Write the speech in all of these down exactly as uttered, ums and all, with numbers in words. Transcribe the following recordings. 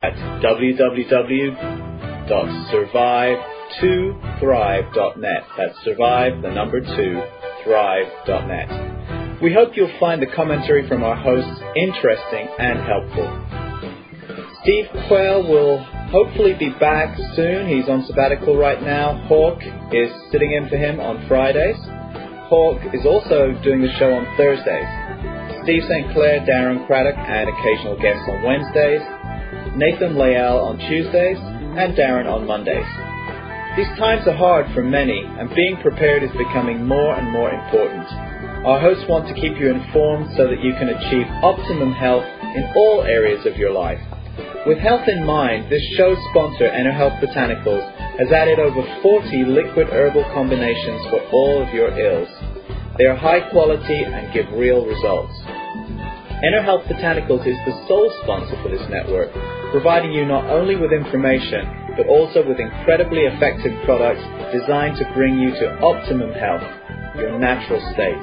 at w w w dot survive to thrive dot net. That's survive, the number two, thrive dot net. We hope you'll find the commentary from our hosts interesting and helpful. Steve Quayle will hopefully be back soon. He's on sabbatical right now. Hawk is sitting in for him on Fridays. Hawk is also doing the show on Thursdays. Steve Saint Clair, Darren Craddock, and occasional guests on Wednesdays. Nathan Layell on Tuesdays, and Darren on Mondays. These times are hard for many, and being prepared is becoming more and more important. Our hosts want to keep you informed so that you can achieve optimum health in all areas of your life. With health in mind, this show's sponsor, EnerHealth Botanicals, has added over forty liquid herbal combinations for all of your ills. They are high quality and give real results. EnerHealth Botanicals is the sole sponsor for this network, providing you not only with information, but also with incredibly effective products designed to bring you to optimum health, your natural state.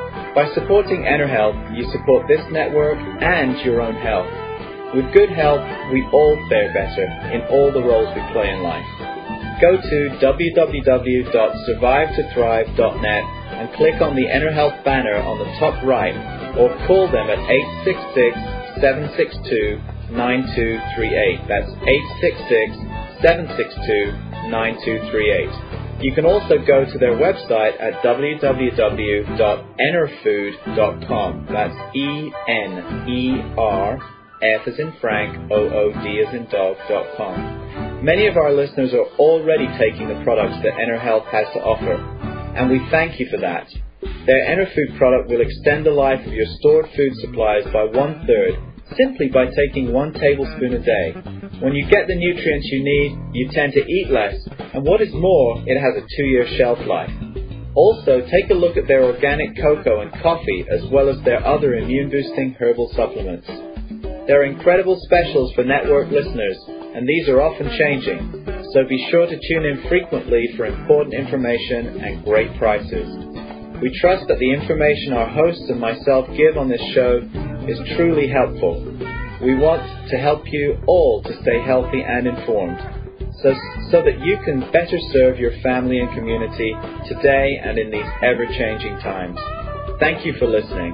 By supporting EnerHealth, you support this network and your own health. With good health, we all fare better in all the roles we play in life. Go to w w w dot survive to thrive dot net and click on the EnerHealth banner on the top right, or call them at eight six six, seven six two, nine two three eight. That's eight six six, seven six two, nine two three eight. You can also go to their website at w w w dot enerfood dot com. That's E N E R, F as in Frank, O O D as in dog, dot com. Many of our listeners are already taking the products that EnerHealth has to offer, and we thank you for that. Their EnerFood product will extend the life of your stored food supplies by one-third, simply by taking one tablespoon a day. When you get the nutrients you need, you tend to eat less, and what is more, it has a two-year shelf life. Also, take a look at their organic cocoa and coffee, as well as their other immune-boosting herbal supplements. There are incredible specials for network listeners, and these are often changing, so be sure to tune in frequently for important information and great prices. We trust that the information our hosts and myself give on this show is truly helpful. We want to help you all to stay healthy and informed, so, so that you can better serve your family and community today and in these ever-changing times. Thank you for listening.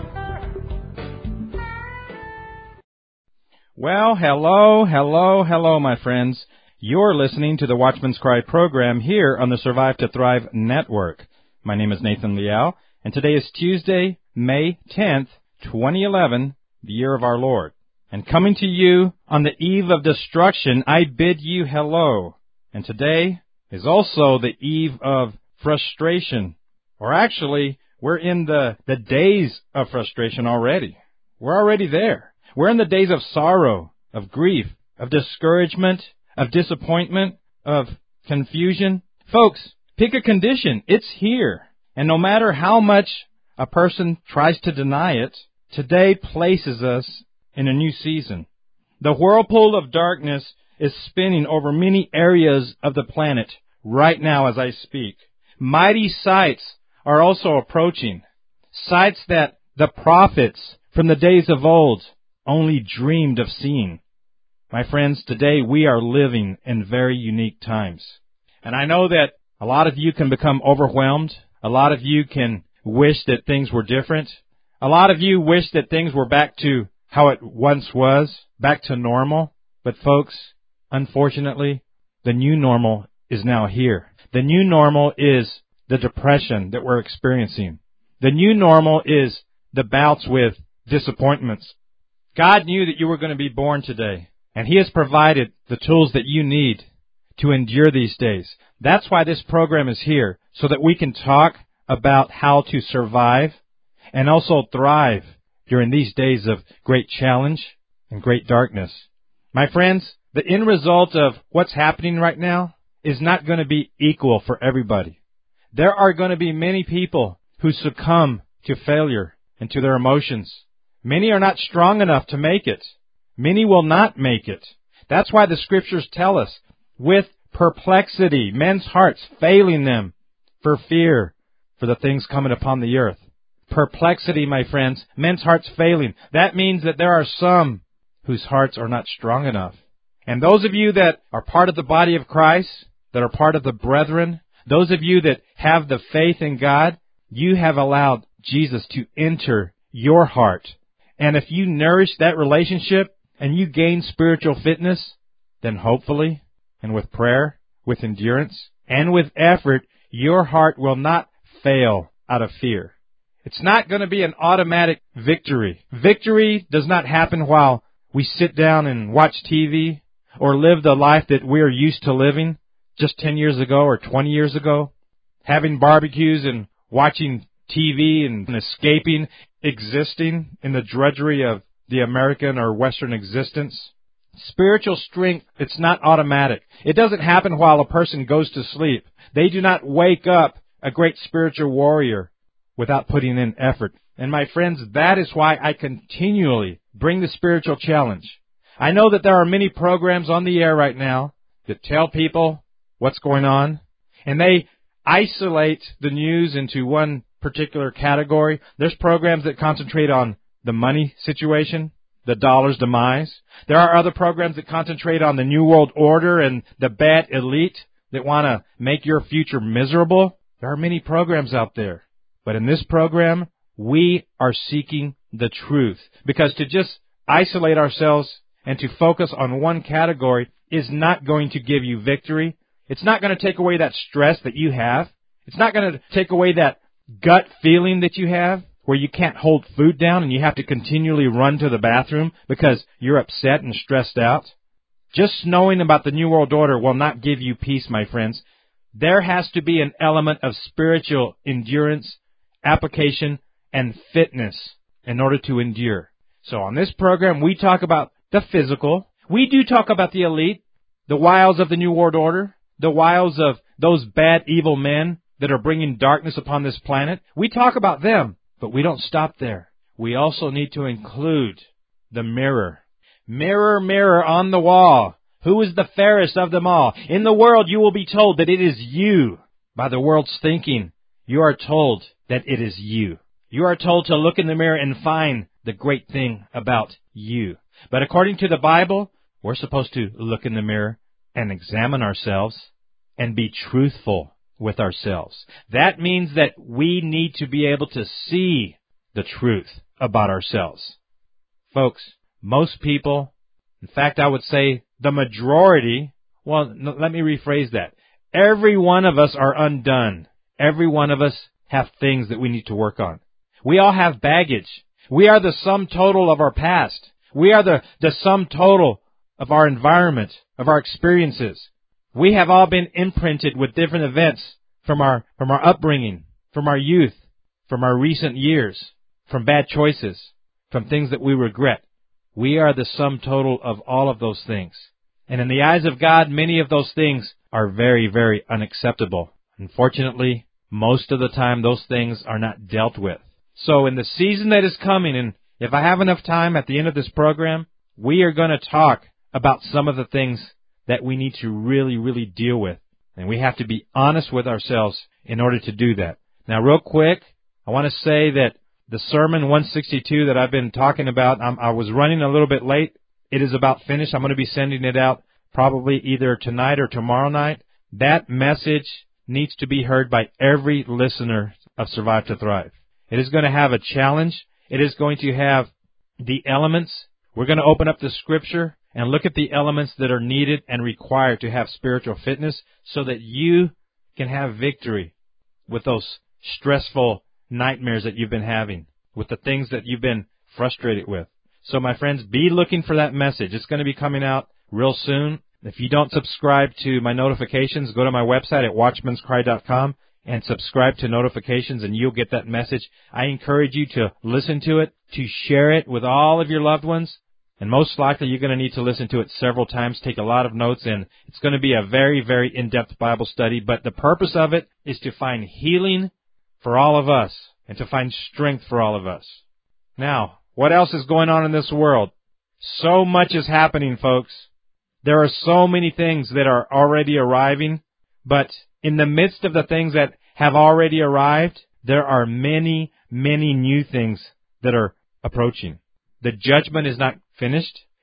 Well, hello, hello, hello, my friends. You're listening to the Watchman's Cry program here on the Survive to Thrive Network. My name is Nathan Liao, and today is Tuesday, May tenth, twenty eleven, the year of our Lord. And coming to you on the eve of destruction, I bid you hello. And today is also the eve of frustration. Or actually, we're in the, the days of frustration already. We're already there. We're in the days of sorrow, of grief, of discouragement, of disappointment, of confusion. Folks, pick a condition. It's here. And no matter how much a person tries to deny it, today places us in a new season. The whirlpool of darkness is spinning over many areas of the planet right now as I speak. Mighty sights are also approaching. Sights that the prophets from the days of old only dreamed of seeing. My friends, today we are living in very unique times. And I know that a lot of you can become overwhelmed. A lot of you can wish that things were different. A lot of you wish that things were back to how it once was, back to normal. But folks, unfortunately, the new normal is now here. The new normal is the depression that we're experiencing. The new normal is the bouts with disappointments. God knew that you were going to be born today, and He has provided the tools that you need to endure these days. That's why this program is here, so that we can talk about how to survive and also thrive during these days of great challenge and great darkness. My friends, the end result of what's happening right now is not going to be equal for everybody. There are going to be many people who succumb to failure and to their emotions. Many are not strong enough to make it. Many will not make it. That's why the Scriptures tell us, with perplexity, men's hearts failing them for fear for the things coming upon the earth. Perplexity, my friends, men's hearts failing. That means that there are some whose hearts are not strong enough And those of you that are part of the body of Christ, that are part of the brethren, those of you that have the faith in God, you have allowed Jesus to enter your heart. And if you nourish that relationship and you gain spiritual fitness, then hopefully, and with prayer, with endurance, and with effort, your heart will not fail out of fear. It's not going to be an automatic victory. Victory does not happen while we sit down and watch T V or live the life that we're used to living just ten years ago or twenty years ago, having barbecues and watching T V and escaping, existing in the drudgery of the American or Western existence. Spiritual strength, it's not automatic. It doesn't happen while a person goes to sleep. They do not wake up a great spiritual warrior without putting in effort. And my friends, that is why I continually bring the spiritual challenge. I know that there are many programs on the air right now that tell people what's going on, and they isolate the news into one particular category. There's programs that concentrate on the money situation, the dollar's demise. There are other programs that concentrate on the New World Order and the bad elite that want to make your future miserable. There are many programs out there. But in this program, we are seeking the truth. Because to just isolate ourselves and to focus on one category is not going to give you victory. It's not going to take away that stress that you have. It's not going to take away that gut feeling that you have where you can't hold food down and you have to continually run to the bathroom because you're upset and stressed out. Just knowing about the New World Order will not give you peace, my friends. There has to be an element of spiritual endurance, application, and fitness in order to endure. So on this program, we talk about the physical. We do talk about the elite, the wiles of the New World Order, the wiles of those bad, evil men that are bringing darkness upon this planet. We talk about them, but we don't stop there. We also need to include the mirror. Mirror, mirror on the wall, who is the fairest of them all? In the world you will be told that it is you. By the world's thinking, you are told that it is you. You are told to look in the mirror and find the great thing about you. But according to the Bible, we're supposed to look in the mirror and examine ourselves and be truthful with ourselves. That means that we need to be able to see the truth about ourselves. Folks, most people, in fact, I would say the majority, well, no, let me rephrase that. Every one of us are undone. Every one of us have things that we need to work on. We all have baggage. We are the sum total of our past. We are the, the sum total of our environment, of our experiences. We have all been imprinted with different events from our, from our upbringing, from our youth, from our recent years, from bad choices, from things that we regret. We are the sum total of all of those things. And in the eyes of God, many of those things are very, very unacceptable. Unfortunately, most of the time, those things are not dealt with. So in the season that is coming, and if I have enough time at the end of this program, we are going to talk about some of the things that we need to really, really deal with. And we have to be honest with ourselves in order to do that. Now, real quick, I want to say that the Sermon one sixty-two that I've been talking about, I'm, I was running a little bit late. It is about finished. I'm going to be sending it out probably either tonight or tomorrow night. That message needs to be heard by every listener of Survive to Thrive. It is going to have a challenge. It is going to have the elements. We're going to open up the Scripture and look at the elements that are needed and required to have spiritual fitness so that you can have victory with those stressful nightmares that you've been having, with the things that you've been frustrated with. So, my friends, be looking for that message. It's going to be coming out real soon. If you don't subscribe to my notifications, go to my website at watchmans cry dot com and subscribe to notifications, and you'll get that message. I encourage you to listen to it, to share it with all of your loved ones, and most likely you're going to need to listen to it several times, take a lot of notes, and it's going to be a very, very in-depth Bible study. But the purpose of it is to find healing for all of us and to find strength for all of us. Now, what else is going on in this world? So much is happening, folks. There are so many things that are already arriving, but in the midst of the things that have already arrived, there are many, many new things that are approaching. The judgment is not finished.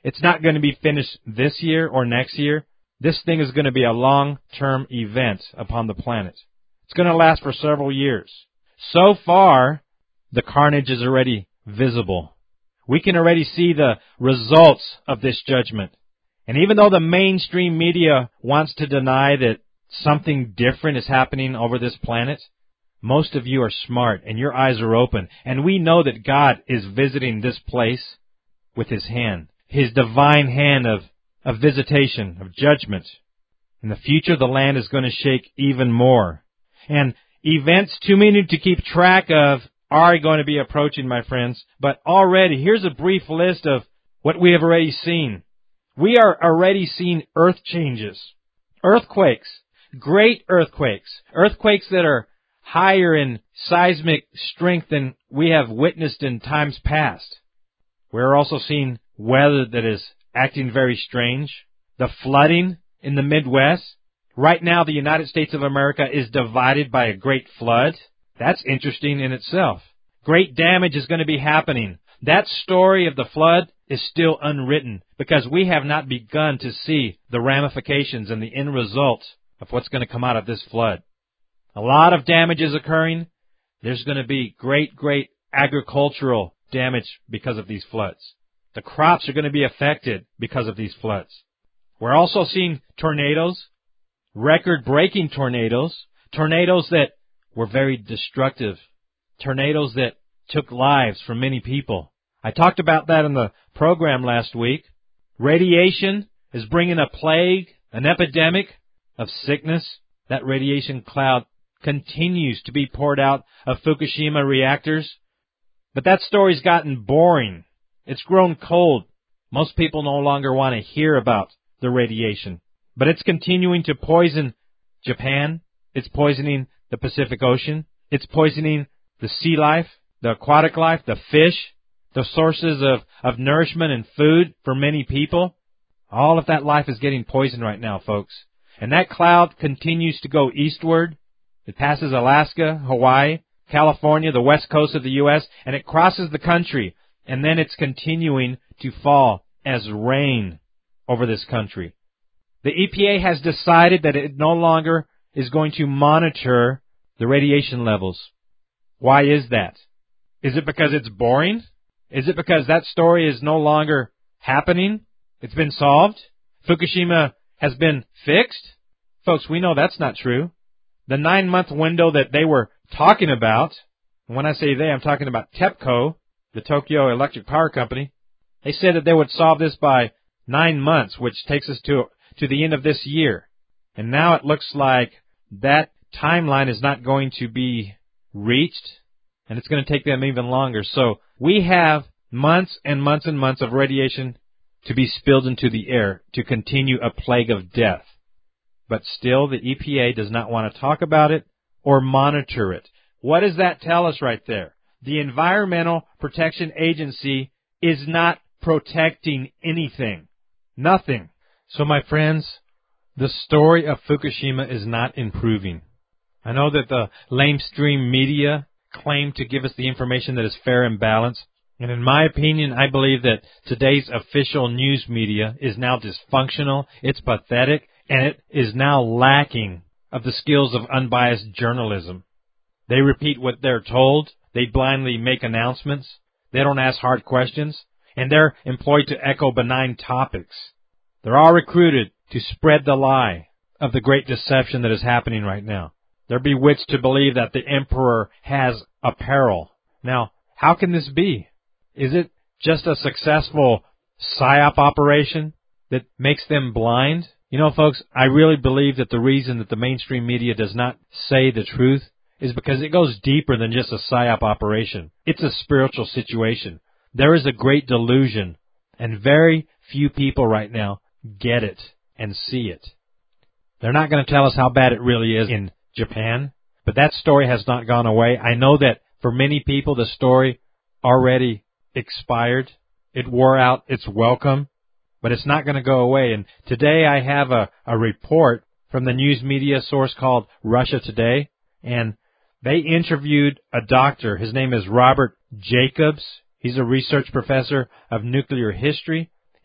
It's not going to be finished this year or next year. This thing is going to be a long-term event upon the planet. It's going to last for several years. So far, the carnage is already visible. We can already see the results of this judgment. And even though the mainstream media wants to deny that something different is happening over this planet, most of you are smart and your eyes are open. And we know that God is visiting this place with His hand, His divine hand of, of visitation, of judgment. In the future, the land is going to shake even more. And events too many to keep track of are going to be approaching, my friends. But already, here's a brief list of what we have already seen. We are already seeing earth changes, earthquakes, great earthquakes, earthquakes that are higher in seismic strength than we have witnessed in times past. We're also seeing weather that is acting very strange. The flooding in the Midwest. Right now, the United States of America is divided by a great flood. That's interesting in itself. Great damage is going to be happening. That story of the flood is still unwritten because we have not begun to see the ramifications and the end result of what's going to come out of this flood. A lot of damage is occurring. There's going to be great, great agricultural damage because of these floods. The crops are going to be affected because of these floods. We're also seeing tornadoes, record-breaking tornadoes, tornadoes that were very destructive, tornadoes that took lives from many people. I talked about that in the program last week. Radiation is bringing a plague, an epidemic of sickness. That radiation cloud continues to be poured out of Fukushima reactors. But that story's gotten boring. It's grown cold. Most people no longer want to hear about the radiation. But it's continuing to poison Japan. It's poisoning the Pacific Ocean. It's poisoning the sea life, the aquatic life, the fish, the sources of, of nourishment and food for many people. All of that life is getting poisoned right now, folks. And that cloud continues to go eastward. It passes Alaska, Hawaii, California, the west coast of the U S, and it crosses the country. And then it's continuing to fall as rain over this country. The E P A has decided that it no longer is going to monitor the radiation levels. Why is that? Is it because it's boring? Is it because that story is no longer happening? It's been solved? Fukushima has been fixed? Folks, we know that's not true. The nine-month window that they were talking about, and when I say they, I'm talking about TEPCO, the Tokyo Electric Power Company, they said that they would solve this by nine months, which takes us to to the end of this year. And now it looks like that timeline is not going to be reached, and it's going to take them even longer. So we have months and months and months of radiation to be spilled into the air to continue a plague of death. But still, the E P A does not want to talk about it or monitor it. What does that tell us right there? The Environmental Protection Agency is not protecting anything. Nothing. So, my friends, the story of Fukushima is not improving. I know that the lamestream media claim to give us the information that is fair and balanced. And in my opinion, I believe that today's official news media is now dysfunctional, it's pathetic, and it is now lacking of the skills of unbiased journalism. They repeat what they're told, they blindly make announcements, they don't ask hard questions, and they're employed to echo benign topics. They're all recruited to spread the lie of the great deception that is happening right now. They're bewitched to believe that the emperor has a peril. Now, how can this be? Is it just a successful psyop operation that makes them blind? You know, folks, I really believe that the reason that the mainstream media does not say the truth is because it goes deeper than just a psyop operation. It's a spiritual situation. There is a great delusion, and very few people right now get it and see it. They're not going to tell us how bad it really is in Japan, but that story has not gone away. I know that for many people, the story already expired. It wore out its welcome, but it's not going to go away. And today I have a, a report from the news media source called Russia Today, and they interviewed a doctor. His name is Robert Jacobs. He's a research professor of nuclear history,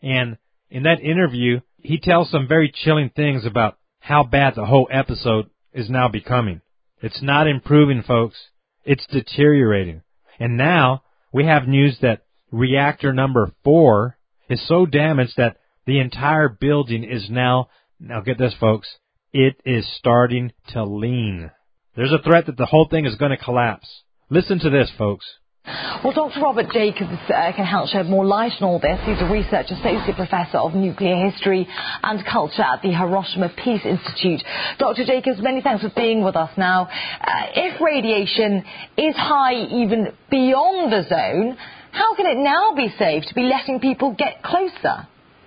And in that interview, he tells some very chilling things about how bad the whole episode is now becoming. It's not improving, folks. It's deteriorating. And now we have news that reactor number four is so damaged that the entire building is now, now get this, folks, it is starting to lean. There's a threat that the whole thing is going to collapse. Listen to this, folks. Well, Doctor Robert Jacobs uh, can help shed more light on all this. He's a research associate professor of nuclear history and culture at the Hiroshima Peace Institute. Doctor Jacobs, many thanks for being with us now. Uh, if radiation is high even beyond the zone, how can it now be safe to be letting people get closer?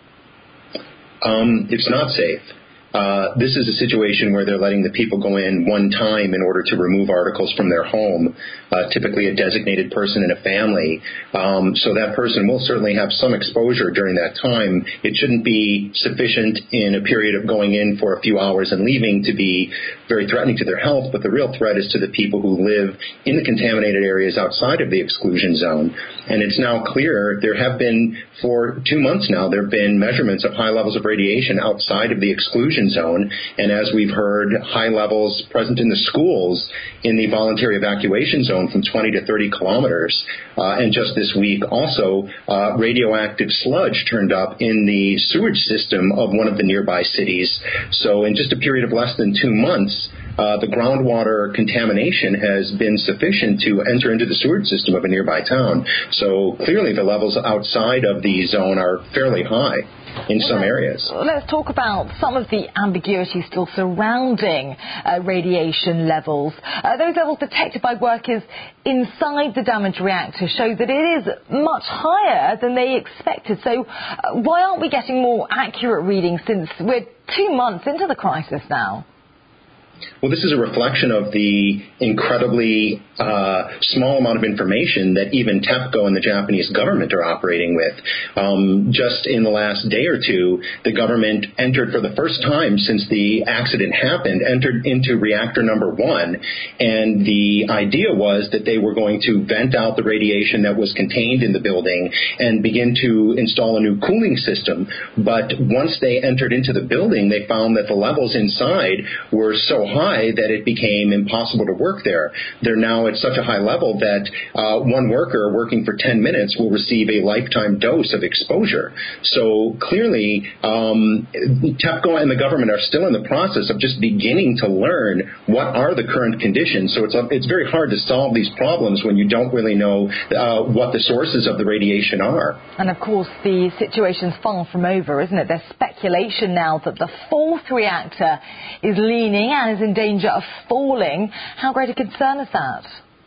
Um, it's not safe. Uh, this is a situation where they're letting the people go in one time in order to remove articles from their home, uh, typically a designated person in a family. Um, so that person will certainly have some exposure during that time. It shouldn't be sufficient in a period of going in for a few hours and leaving to be very threatening to their health, but the real threat is to the people who live in the contaminated areas outside of the exclusion zone. And it's now clear, there have been, for two months now, there have been measurements of high levels of radiation outside of the exclusion zone, and as we've heard, high levels present in the schools in the voluntary evacuation zone from twenty to thirty kilometers. Uh, and just this week, also, uh, radioactive sludge turned up in the sewage system of one of the nearby cities. So in just a period of less than two months, uh, the groundwater contamination has been sufficient to enter into the sewage system of a nearby town. So clearly the levels outside of the zone are fairly high in some areas. Let's talk about some of the ambiguity still surrounding uh, radiation levels. Uh, those levels detected by workers inside the damaged reactor show that it is much higher than they expected. So uh, why aren't we getting more accurate readings since we're two months into the crisis now? Well, this is a reflection of the incredibly uh, small amount of information that even TEPCO and the Japanese government are operating with. Um, just in the last day or two, the government entered for the first time since the accident happened, entered into reactor number one, and the idea was that they were going to vent out the radiation that was contained in the building and begin to install a new cooling system. But once they entered into the building, they found that the levels inside were so high that it became impossible to work there. They're now at such a high level that uh, one worker working for ten minutes will receive a lifetime dose of exposure. So clearly, um, TEPCO and the government are still in the process of just beginning to learn what are the current conditions. So it's, a, it's very hard to solve these problems when you don't really know uh, what the sources of the radiation are. And of course, the situation's far from over, isn't it? There's speculation now that the fourth reactor is leaning and is in danger of falling. How great a concern is that?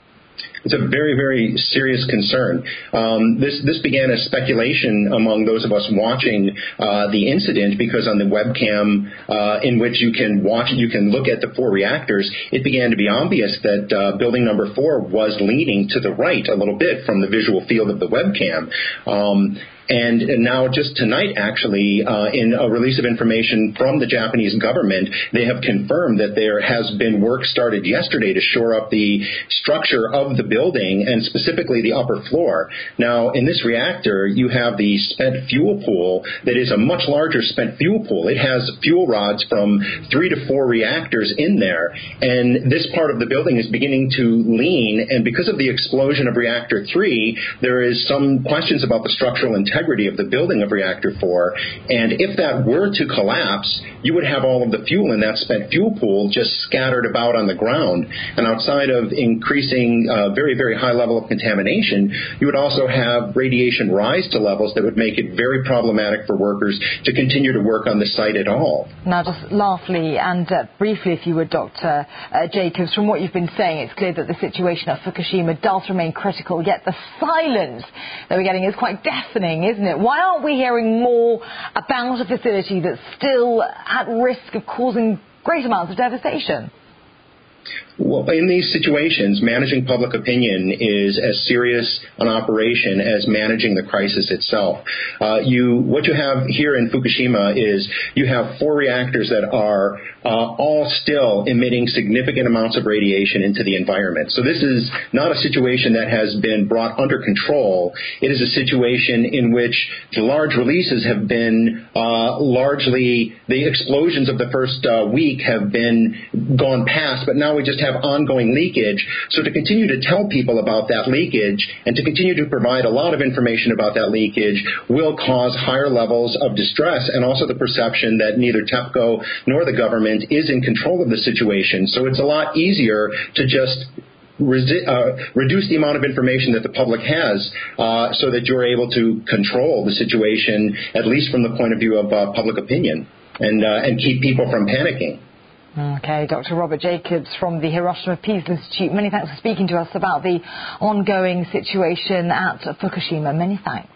It's a very, very serious concern. Um, this this began as speculation among those of us watching uh, the incident, because on the webcam uh, in which you can watch, you can look at the four reactors, it began to be obvious that uh, building number four was leaning to the right a little bit from the visual field of the webcam. Um, And, and now just tonight, actually, uh, in a release of information from the Japanese government, they have confirmed that there has been work started yesterday to shore up the structure of the building, and specifically the upper floor. Now, in this reactor, you have the spent fuel pool that is a much larger spent fuel pool. It has fuel rods from three to four reactors in there, and this part of the building is beginning to lean, and because of the explosion of reactor three, there is some questions about the structural integrity integrity of the building of reactor four, and if that were to collapse, you would have all of the fuel in that spent fuel pool just scattered about on the ground. And outside of increasing uh, very, very high level of contamination, you would also have radiation rise to levels that would make it very problematic for workers to continue to work on the site at all. Now, just lastly and uh, briefly, if you would, Doctor Uh, Jacobs, from what you've been saying, it's clear that the situation at Fukushima does remain critical, yet the silence that we're getting is quite deafening, isn't it? Why aren't we hearing more about a facility that's still at risk of causing great amounts of devastation? Well, in these situations, managing public opinion is as serious an operation as managing the crisis itself. Uh, you, what you have here in Fukushima is you have four reactors that are uh, all still emitting significant amounts of radiation into the environment. So this is not a situation that has been brought under control. It is a situation in which the large releases have been uh, largely, the explosions of the first uh, week have been gone past, but now we just have ongoing leakage. So to continue to tell people about that leakage and to continue to provide a lot of information about that leakage will cause higher levels of distress and also the perception that neither TEPCO nor the government is in control of the situation. So it's a lot easier to just Resi- uh, reduce the amount of information that the public has uh, so that you're able to control the situation, at least from the point of view of uh, public opinion, and uh, and keep people from panicking. Okay, Doctor Robert Jacobs from the Hiroshima Peace Institute. Many thanks for speaking to us about the ongoing situation at Fukushima. Many thanks.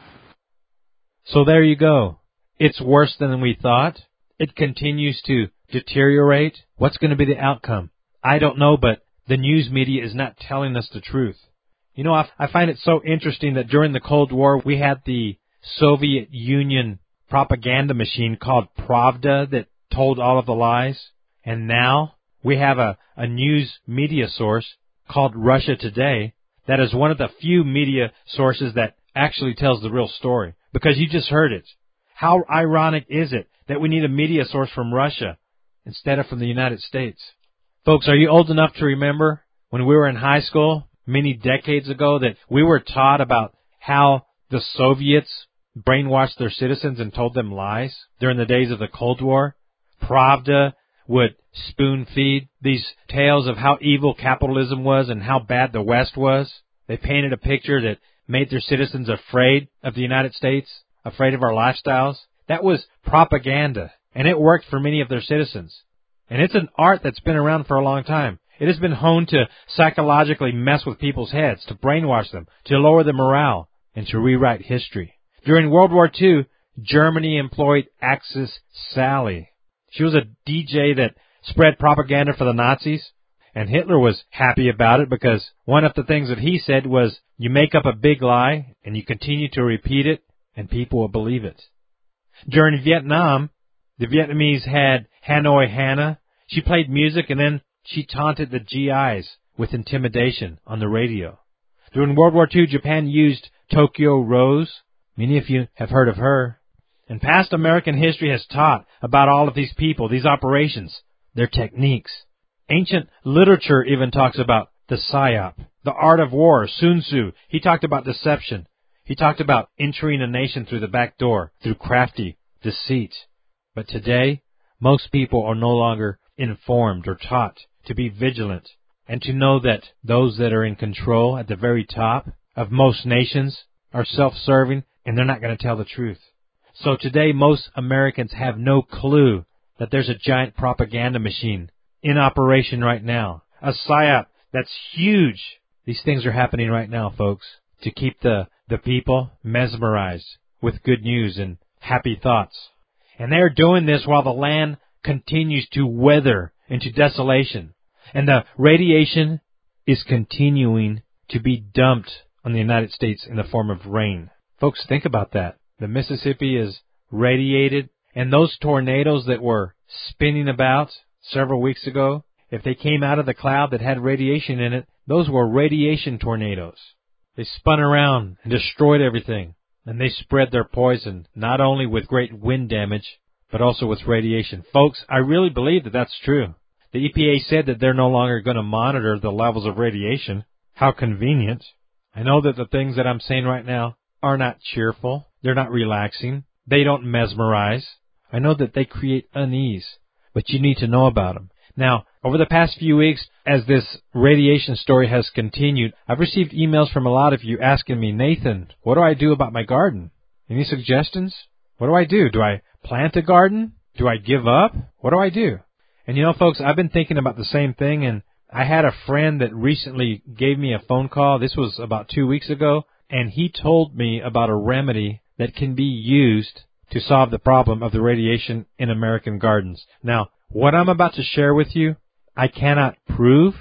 So there you go. It's worse than we thought. It continues to deteriorate. What's going to be the outcome? I don't know, but the news media is not telling us the truth. You know, I, I find it so interesting that during the Cold War, we had the Soviet Union propaganda machine called Pravda that told all of the lies. And now we have a, a news media source called Russia Today that is one of the few media sources that actually tells the real story. Because you just heard it. How ironic is it that we need a media source from Russia instead of from the United States? Folks, are you old enough to remember when we were in high school many decades ago that we were taught about how the Soviets brainwashed their citizens and told them lies during the days of the Cold War? Pravda would spoon-feed these tales of how evil capitalism was and how bad the West was. They painted a picture that made their citizens afraid of the United States, afraid of our lifestyles. That was propaganda, and it worked for many of their citizens. And it's an art that's been around for a long time. It has been honed to psychologically mess with people's heads, to brainwash them, to lower their morale, and to rewrite history. During World War Two, Germany employed Axis Sally. She was a D J that spread propaganda for the Nazis, and Hitler was happy about it because one of the things that he said was, you make up a big lie, and you continue to repeat it, and people will believe it. During Vietnam, the Vietnamese had Hanoi Hannah. She played music, and then she taunted the G Is with intimidation on the radio. During World War Two, Japan used Tokyo Rose. Many of you have heard of her. And past American history has taught about all of these people, these operations, their techniques. Ancient literature even talks about the psyop, the art of war, Sun Tzu. He talked about deception. He talked about entering a nation through the back door, through crafty deceit. But today, most people are no longer informed or taught to be vigilant and to know that those that are in control at the very top of most nations are self-serving and they're not going to tell the truth. So today, most Americans have no clue that there's a giant propaganda machine in operation right now. A psyop that's huge. These things are happening right now, folks, to keep the, the people mesmerized with good news and happy thoughts. And they're doing this while the land continues to wither into desolation. And the radiation is continuing to be dumped on the United States in the form of rain. Folks, think about that. The Mississippi is radiated, and those tornadoes that were spinning about several weeks ago, if they came out of the cloud that had radiation in it, those were radiation tornadoes. They spun around and destroyed everything, and they spread their poison, not only with great wind damage, but also with radiation. Folks, I really believe that that's true. The E P A said that they're no longer going to monitor the levels of radiation. How convenient. I know that the things that I'm saying right now are not cheerful. They're not relaxing. They don't mesmerize. I know that they create unease, but you need to know about them. Now, over the past few weeks, as this radiation story has continued, I've received emails from a lot of you asking me, Nathan, what do I do about my garden? Any suggestions? What do I do? Do I plant a garden? Do I give up? What do I do? And you know, folks, I've been thinking about the same thing, and I had a friend that recently gave me a phone call. This was about two weeks ago, and he told me about a remedy that can be used to solve the problem of the radiation in American gardens. Now, what I'm about to share with you, I cannot prove,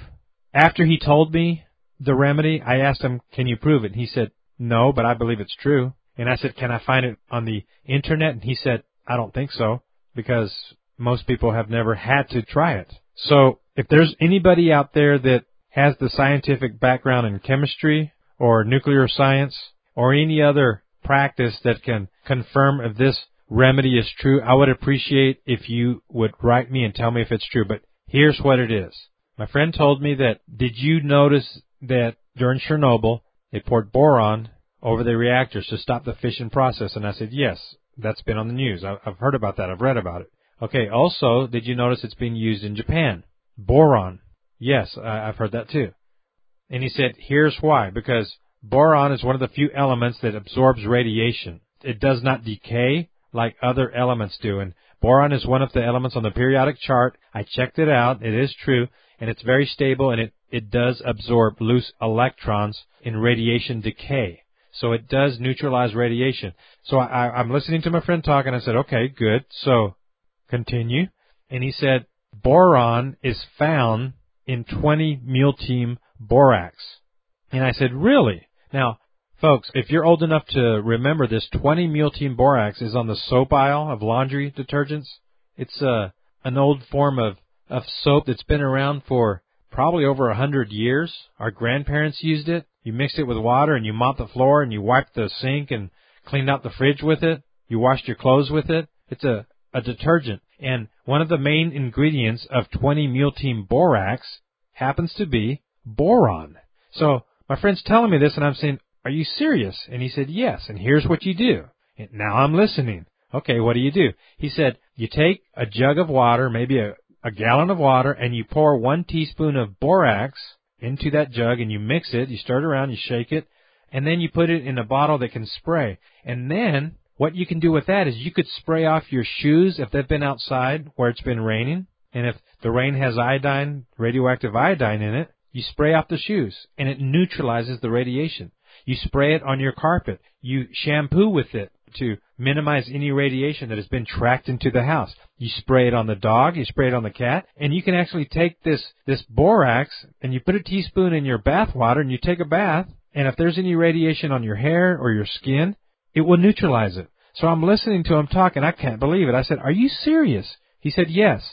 after he told me the remedy, I asked him, can you prove it? And he said, no, but I believe it's true. And I said, can I find it on the internet? And he said, I don't think so, because most people have never had to try it. So if there's anybody out there that has the scientific background in chemistry or nuclear science or any other practice that can confirm if this remedy is true, I would appreciate if you would write me and tell me if it's true. But here's what it is. My friend told me that, did you notice that during Chernobyl, they poured boron over the reactors to stop the fission process? And I said, yes, that's been on the news. I've heard about that. I've read about it. Okay, also, did you notice it's being used in Japan? Boron. Yes, I've heard that too. And he said, here's why. Because boron is one of the few elements that absorbs radiation. It does not decay like other elements do. And boron is one of the elements on the periodic chart. I checked it out. It is true. And it's very stable, and it, it does absorb loose electrons in radiation decay. So it does neutralize radiation. So I, I'm listening to my friend talk, and I said, okay, good. So continue. And he said, boron is found in twenty multeam borax. And I said, really? Now, folks, if you're old enough to remember this, twenty multeam borax is on the soap aisle of laundry detergents. It's uh, an old form of, of soap that's been around for probably over a hundred years. Our grandparents used it. You mixed it with water and you mopped the floor and you wiped the sink and cleaned out the fridge with it. You washed your clothes with it. It's a, a detergent. And one of the main ingredients of twenty multeam borax happens to be boron. So my friend's telling me this and I'm saying, are you serious? And he said, yes. And here's what you do. And now I'm listening. Okay, what do you do? He said, you take a jug of water, maybe a, a gallon of water, and you pour one teaspoon of borax into that jug, and you mix it, you stir it around, you shake it, and then you put it in a bottle that can spray. And then what you can do with that is you could spray off your shoes if they've been outside where it's been raining, and if the rain has iodine, radioactive iodine in it, you spray off the shoes, and it neutralizes the radiation. You spray it on your carpet. You shampoo with it to minimize any radiation that has been tracked into the house. You spray it on the dog, you spray it on the cat, and you can actually take this, this borax and you put a teaspoon in your bath water and you take a bath, and if there's any radiation on your hair or your skin, it will neutralize it. So I'm listening to him talk and I can't believe it. I said, are you serious? He said, yes.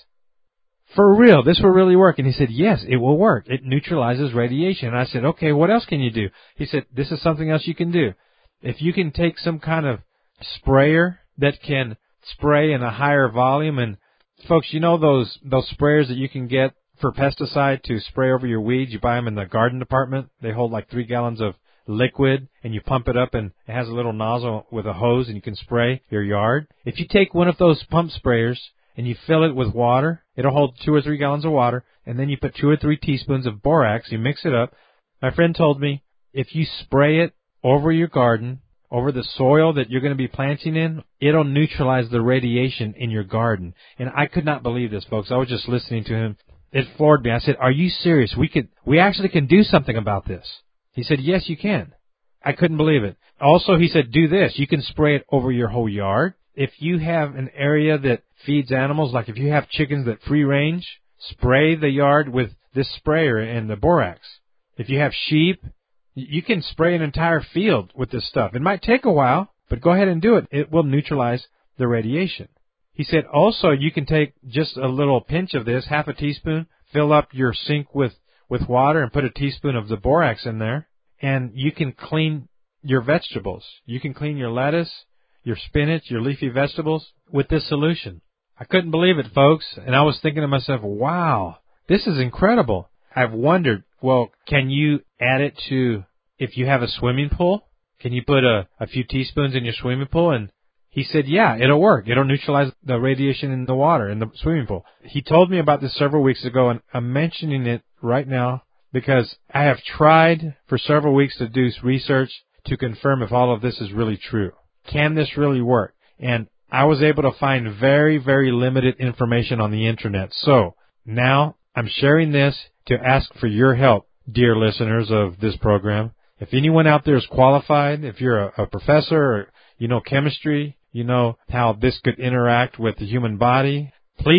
For real, this will really work. And he said, yes, it will work. It neutralizes radiation. And I said, okay, what else can you do? He said, this is something else you can do. If you can take some kind of sprayer that can spray in a higher volume, and folks, you know those those sprayers that you can get for pesticide to spray over your weeds? You buy them in the garden department. They hold like three gallons of liquid, and you pump it up, and it has a little nozzle with a hose, and you can spray your yard. If you take one of those pump sprayers and you fill it with water, it'll hold two or three gallons of water, and then you put two or three teaspoons of borax, you mix it up. My friend told me if you spray it over your garden, over the soil that you're going to be planting in, it'll neutralize the radiation in your garden. And I could not believe this, folks. I was just listening to him. It floored me. I said, are you serious? We could, we actually can do something about this. He said, yes, you can. I couldn't believe it. Also, he said, do this. You can spray it over your whole yard. If you have an area that feeds animals, like if you have chickens that free range, spray the yard with this sprayer and the borax. If you have sheep, you can spray an entire field with this stuff. It might take a while, but go ahead and do it. It will neutralize the radiation. He said also you can take just a little pinch of this, half a teaspoon, fill up your sink with, with water and put a teaspoon of the borax in there, and you can clean your vegetables. You can clean your lettuce, your spinach, your leafy vegetables with this solution. I couldn't believe it, folks, and I was thinking to myself, wow, this is incredible. I've wondered, well, can you add it to, if you have a swimming pool, can you put a, a few teaspoons in your swimming pool? And he said, yeah, it'll work. It'll neutralize the radiation in the water in the swimming pool. He told me about this several weeks ago, and I'm mentioning it right now because I have tried for several weeks to do research to confirm if all of this is really true. Can this really work? And I was able to find very, very limited information on the internet. So now I'm sharing this to ask for your help, dear listeners of this program. If anyone out there is qualified, if you're a, a professor or you know chemistry, you know how this could interact with the human body, please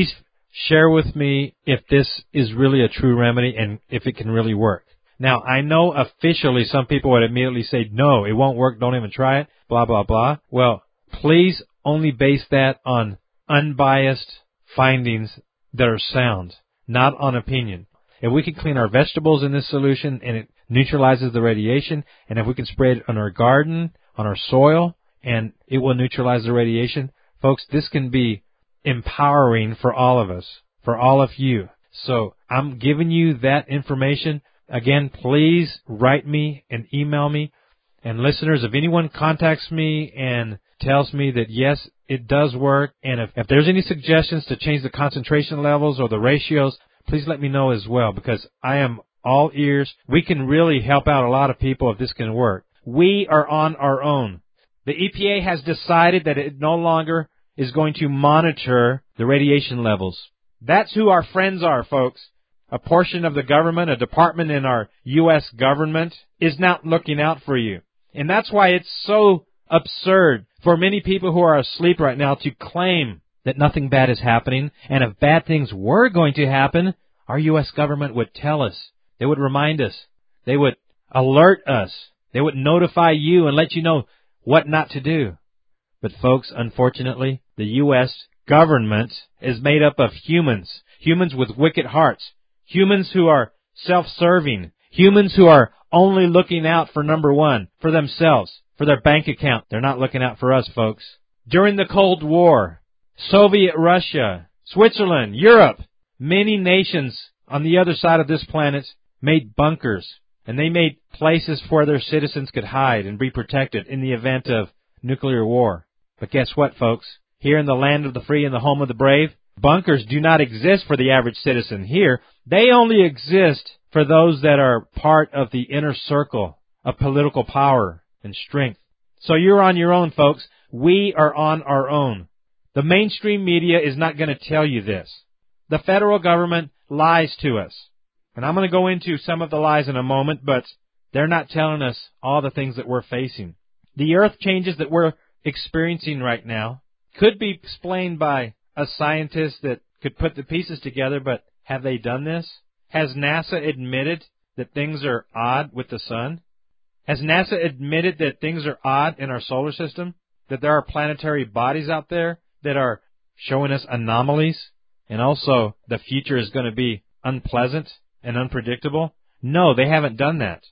share with me if this is really a true remedy and if it can really work. Now, I know officially some people would immediately say, no, it won't work, don't even try it, blah, blah, blah. Well, please only base that on unbiased findings that are sound, not on opinion. If we can clean our vegetables in this solution and it neutralizes the radiation, and if we can spray it on our garden, on our soil, and it will neutralize the radiation, folks, this can be empowering for all of us, for all of you. So I'm giving you that information. Again, please write me and email me. And listeners, if anyone contacts me and tells me that, yes, it does work, and if, if there's any suggestions to change the concentration levels or the ratios, please let me know as well, because I am all ears. We can really help out a lot of people if this can work. We are on our own. The E P A has decided that it no longer is going to monitor the radiation levels. That's who our friends are, folks. A portion of the government, a department in our U S government, is not looking out for you. And that's why it's so absurd for many people who are asleep right now to claim that nothing bad is happening. And if bad things were going to happen, our U S government would tell us. They would remind us. They would alert us. They would notify you and let you know what not to do. But folks, unfortunately, the U S government is made up of humans. Humans with wicked hearts. Humans who are self-serving. Humans who are only looking out for number one, for themselves, for their bank account. They're not looking out for us, folks. During the Cold War, Soviet Russia, Switzerland, Europe, many nations on the other side of this planet made bunkers, and they made places where their citizens could hide and be protected in the event of nuclear war. But guess what, folks? Here in the land of the free and the home of the brave, bunkers do not exist for the average citizen here. They only exist for those that are part of the inner circle of political power and strength. So you're on your own, folks. We are on our own. The mainstream media is not going to tell you this. The federal government lies to us. And I'm going to go into some of the lies in a moment, but they're not telling us all the things that we're facing. The earth changes that we're experiencing right now could be explained by a scientist that could put the pieces together, but have they done this? Has NASA admitted that things are odd with the sun? Has NASA admitted that things are odd in our solar system? That there are planetary bodies out there that are showing us anomalies? And also, the future is going to be unpleasant and unpredictable? No, they haven't done that.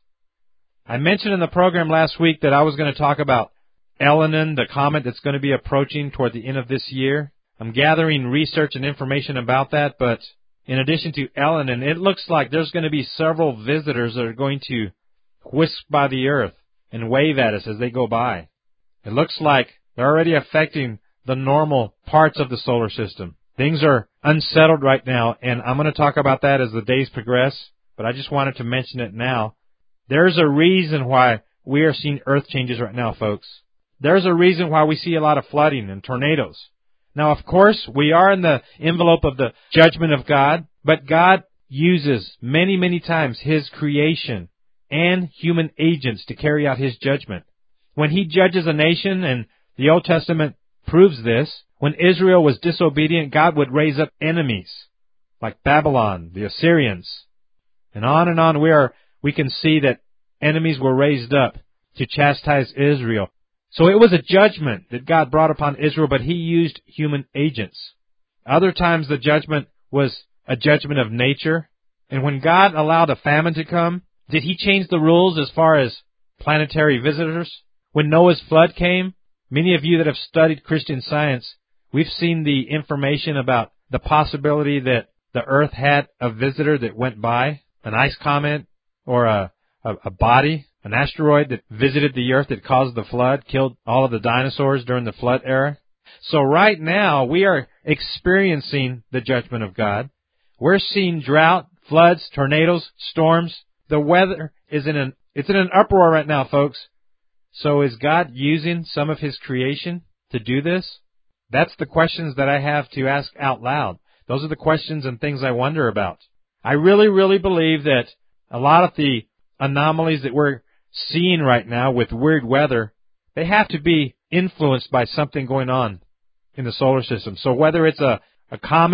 I mentioned in the program last week that I was going to talk about Elenin, the comet that's going to be approaching toward the end of this year. I'm gathering research and information about that, but in addition to Elenin, it looks like there's going to be several visitors that are going to whisk by the earth and wave at us as they go by. It looks like they're already affecting the normal parts of the solar system. Things are unsettled right now, and I'm going to talk about that as the days progress, but I just wanted to mention it now. There's a reason why we are seeing earth changes right now, folks. There's a reason why we see a lot of flooding and tornadoes. Now, of course, we are in the envelope of the judgment of God, but God uses many, many times His creation and human agents to carry out His judgment. When He judges a nation, and the Old Testament proves this, when Israel was disobedient, God would raise up enemies like Babylon, the Assyrians, and on and on we are. We can see that enemies were raised up to chastise Israel. So it was a judgment that God brought upon Israel, but He used human agents. Other times the judgment was a judgment of nature. And when God allowed a famine to come, did He change the rules as far as planetary visitors? When Noah's flood came, many of you that have studied Christian Science, we've seen the information about the possibility that the earth had a visitor that went by, an ice comet or a, a, a body, an asteroid that visited the earth that caused the flood, killed all of the dinosaurs during the flood era. So right now, we are experiencing the judgment of God. We're seeing drought, floods, tornadoes, storms. The weather is in an, it's in an uproar right now, folks. So is God using some of His creation to do this? That's the questions that I have to ask out loud. Those are the questions and things I wonder about. I really, really believe that a lot of the anomalies that we're seeing right now with weird weather, they have to be influenced by something going on in the solar system. So whether it's a, a comet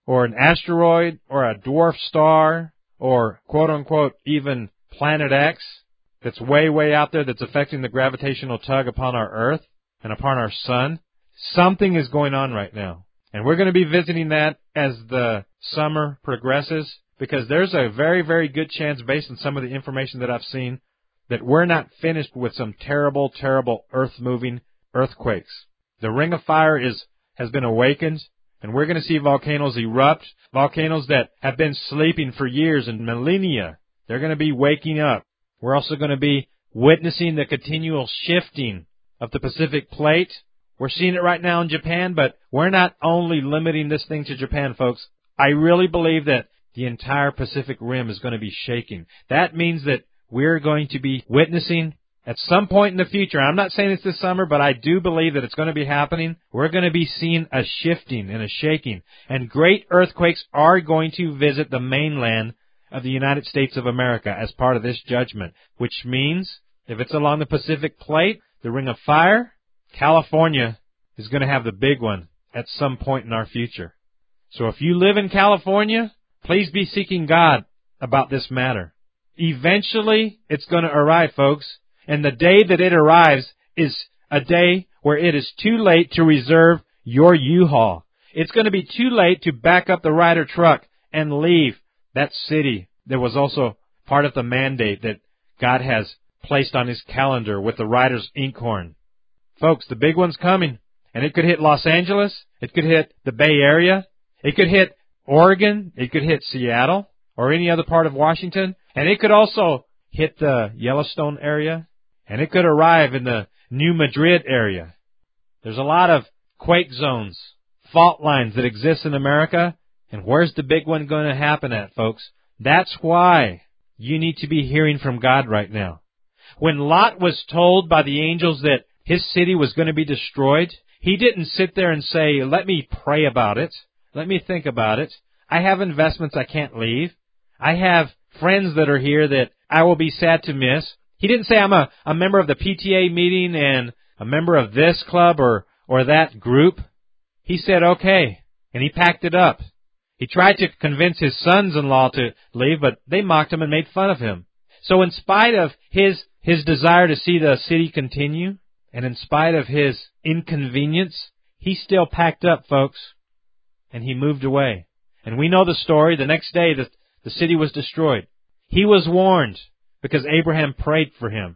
or an asteroid or a dwarf star or quote-unquote even Planet X that's way, way out there that's affecting the gravitational tug upon our Earth and upon our sun. Something is going on right now. And we're going to be visiting that as the summer progresses, because there's a very, very good chance, based on some of the information that I've seen, that we're not finished with some terrible, terrible earth-moving earthquakes. The Ring of Fire is has been awakened, and we're going to see volcanoes erupt, volcanoes that have been sleeping for years and millennia. They're going to be waking up. We're also going to be witnessing the continual shifting of the Pacific Plate. We're seeing it right now in Japan, but we're not only limiting this thing to Japan, folks. I really believe that the entire Pacific Rim is going to be shaking. That means that we're going to be witnessing at some point in the future, I'm not saying it's this summer, but I do believe that it's going to be happening. We're going to be seeing a shifting and a shaking. And great earthquakes are going to visit the mainland of the United States of America as part of this judgment, which means if it's along the Pacific Plate, the Ring of Fire, California is going to have the big one at some point in our future. So if you live in California, please be seeking God about this matter. Eventually, it's going to arrive, folks. And the day that it arrives is a day where it is too late to reserve your U-Haul. It's going to be too late to back up the Ryder truck and leave that city that was also part of the mandate that God has placed on His calendar with the Ryder's inkhorn. Folks, the big one's coming. And it could hit Los Angeles. It could hit the Bay Area. It could hit Oregon. It could hit Seattle or any other part of Washington. And it could also hit the Yellowstone area. And it could arrive in the New Madrid area. There's a lot of quake zones, fault lines that exist in America. And where's the big one going to happen at, folks? That's why you need to be hearing from God right now. When Lot was told by the angels that his city was going to be destroyed, he didn't sit there and say, let me pray about it. Let me think about it. I have investments I can't leave. I have friends that are here that I will be sad to miss. He didn't say I'm a, a member of the P T A meeting and a member of this club or, or that group. He said, okay. And he packed it up. He tried to convince his sons-in-law to leave, but they mocked him and made fun of him. So in spite of his, his desire to see the city continue, and in spite of his inconvenience, he still packed up, folks, and he moved away. And we know the story. The next day, the, the city was destroyed. He was warned because Abraham prayed for him.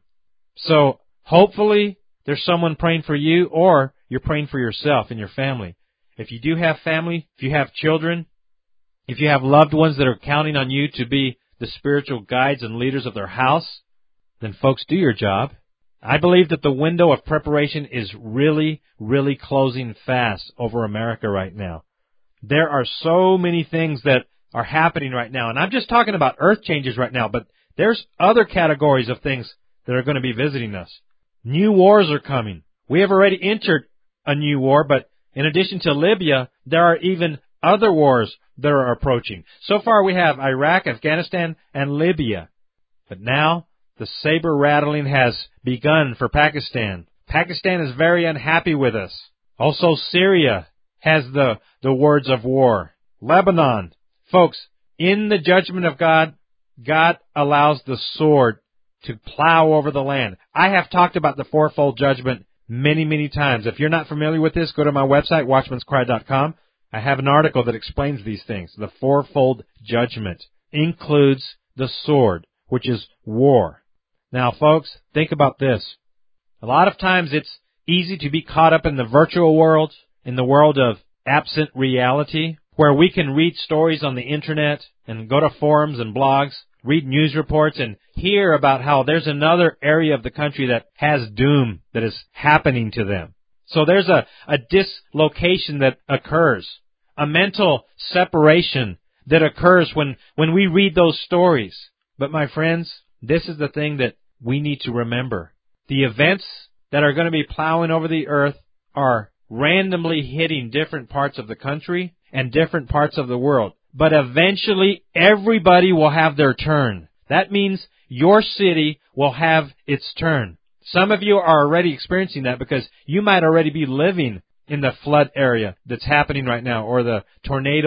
So hopefully there's someone praying for you, or you're praying for yourself and your family. If you do have family, if you have children, if you have loved ones that are counting on you to be the spiritual guides and leaders of their house, then folks, do your job. I believe that the window of preparation is really, really closing fast over America right now. There are so many things that are happening right now, and I'm just talking about earth changes right now, but there's other categories of things that are going to be visiting us. New wars are coming. We have already entered a new war, but in addition to Libya, there are even other wars that are approaching. So far we have Iraq, Afghanistan, and Libya. But now the saber rattling has begun for Pakistan. Pakistan is very unhappy with us. Also Syria has the, the words of war. Lebanon. Folks, in the judgment of God, God allows the sword to plow over the land. I have talked about the fourfold judgment many, many times. If you're not familiar with this, go to my website, watchmans cry dot com. I have an article that explains these things. The fourfold judgment includes the sword, which is war. Now, folks, think about this. A lot of times it's easy to be caught up in the virtual world, in the world of absent reality, where we can read stories on the internet and go to forums and blogs, read news reports, and hear about how there's another area of the country that has doom that is happening to them. So there's a, a dislocation that occurs, a mental separation that occurs when, when we read those stories. But my friends, this is the thing that we need to remember. The events that are going to be plowing over the earth are randomly hitting different parts of the country and different parts of the world. But eventually, everybody will have their turn. That means your city will have its turn. Some of you are already experiencing that because you might already be living in the flood area that's happening right now, or the tornado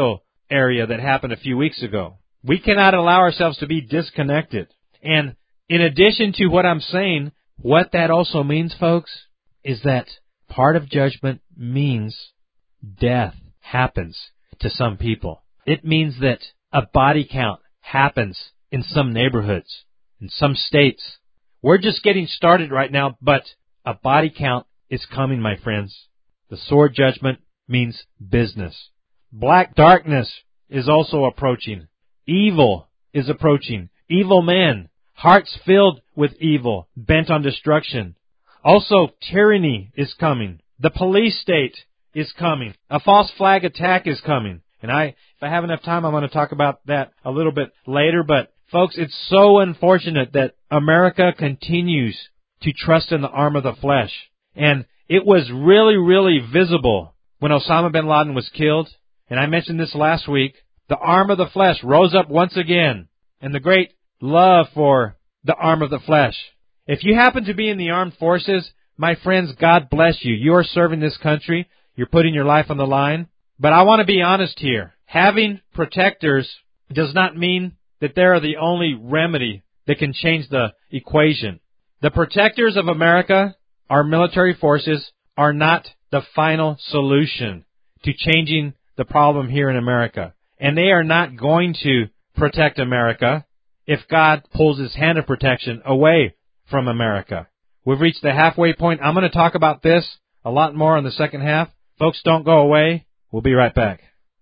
area that happened a few weeks ago. We cannot allow ourselves to be disconnected. And in addition to what I'm saying, what that also means, folks, is that part of judgment means death happens to some people. It means that a body count happens in some neighborhoods, in some states. We're just getting started right now, but a body count is coming, my friends. The sword judgment means business. Black darkness is also approaching. Evil is approaching. Evil men, hearts filled with evil, bent on destruction. Also, tyranny is coming. The police state is coming. A false flag attack is coming. And I, if I have enough time, I'm going to talk about that a little bit later. But folks, it's so unfortunate that America continues to trust in the arm of the flesh. And it was really, really visible when Osama bin Laden was killed. And I mentioned this last week. The arm of the flesh rose up once again. And the great love for the arm of the flesh. If you happen to be in the armed forces, my friends, God bless you. You are serving this country. You're putting your life on the line. But I want to be honest here. Having protectors does not mean that they are the only remedy that can change the equation. The protectors of America, our military forces, are not the final solution to changing the problem here in America. And they are not going to protect America if God pulls his hand of protection away from America. We've reached the halfway point. I'm going to talk about this a lot more in the second half. Folks, don't go away. We'll be right back.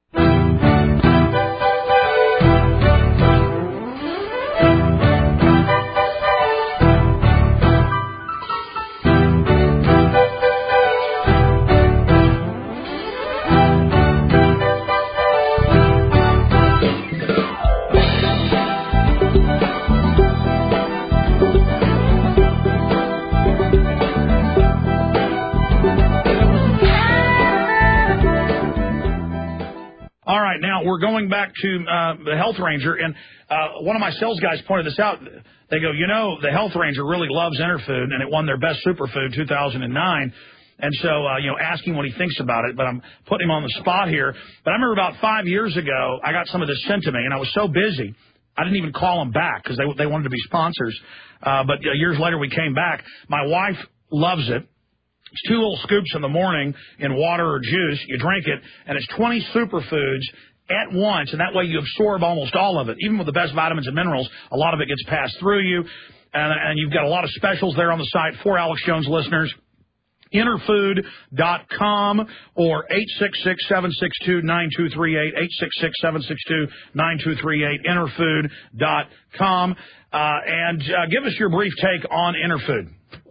All right, now we're going back to uh, the Health Ranger, and uh, one of my sales guys pointed this out. They go, you know, the Health Ranger really loves Interfood, and it won their Best Superfood two thousand nine. And so, uh, you know, asking what he thinks about it, but I'm putting him on the spot here. But I remember about five years ago, I got some of this sent to me, and I was so busy, I didn't even call them back because they, they wanted to be sponsors. Uh, but uh, years later, we came back. My wife loves it. It's two little scoops in the morning in water or juice. You drink it, and it's twenty superfoods at once, and that way you absorb almost all of it. Even with the best vitamins and minerals, a lot of it gets passed through you, and, and you've got a lot of specials there on the site for Alex Jones listeners. Interfood dot com or eight six six, seven six two, nine two three eight, eight six six, seven six two, nine two three eight, interfood dot com. Uh, and uh, give us your brief take on Interfood.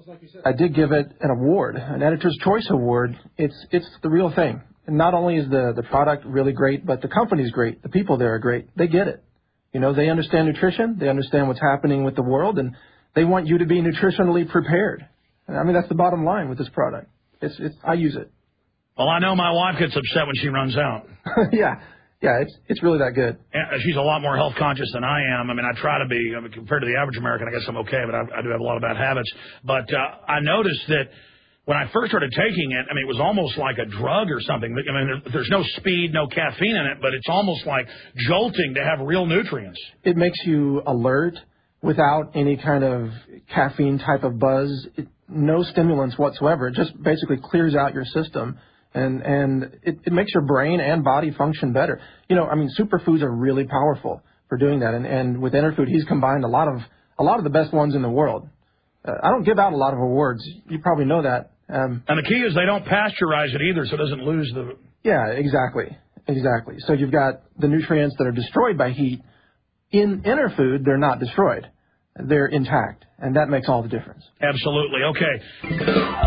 I did give it an award, an Editor's Choice Award. It's it's the real thing. And not only is the, the product really great, but the company's great. The people there are great. They get it. You know, they understand nutrition. They understand what's happening with the world, and they want you to be nutritionally prepared. I mean, that's the bottom line with this product. It's, it's I use it. Well, I know my wife gets upset when she runs out. yeah. Yeah, it's it's really that good. And she's a lot more health conscious than I am. I mean, I try to be. I mean, compared to the average American, I guess I'm okay, but I, I do have a lot of bad habits. But uh, I noticed that when I first started taking it, I mean, it was almost like a drug or something. I mean, there, there's no speed, no caffeine in it, but it's almost like jolting to have real nutrients. It makes you alert without any kind of caffeine type of buzz. It, no stimulants whatsoever. It just basically clears out your system. And and it, it makes your brain and body function better. You know, I mean, superfoods are really powerful for doing that. And, and with Interfood, he's combined a lot of a lot of the best ones in the world. Uh, I don't give out a lot of awards. You probably know that. Um, and the key is they don't pasteurize it either, so it doesn't lose the... Yeah, exactly. Exactly. So you've got the nutrients that are destroyed by heat. In Interfood, they're not destroyed. They're intact. And that makes all the difference. Absolutely. Okay.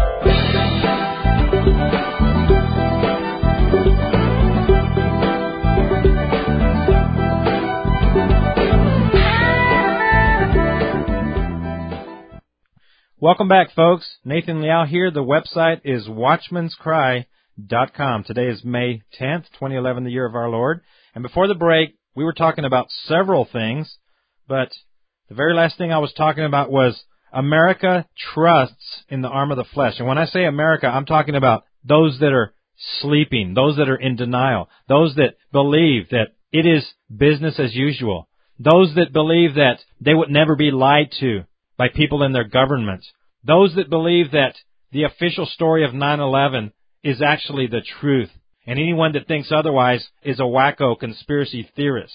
Welcome back, folks. Nathan Liao here. The website is watchman's cry dot com. Today is May tenth, twenty eleven, the year of our Lord. And before the break, we were talking about several things, but the very last thing I was talking about was America trusts in the arm of the flesh. And when I say America, I'm talking about those that are sleeping, those that are in denial, those that believe that It is business as usual. Those that believe that they would never be lied to by people in their government. Those that believe that the official story of nine eleven is actually the truth. And anyone that thinks otherwise is a wacko conspiracy theorist.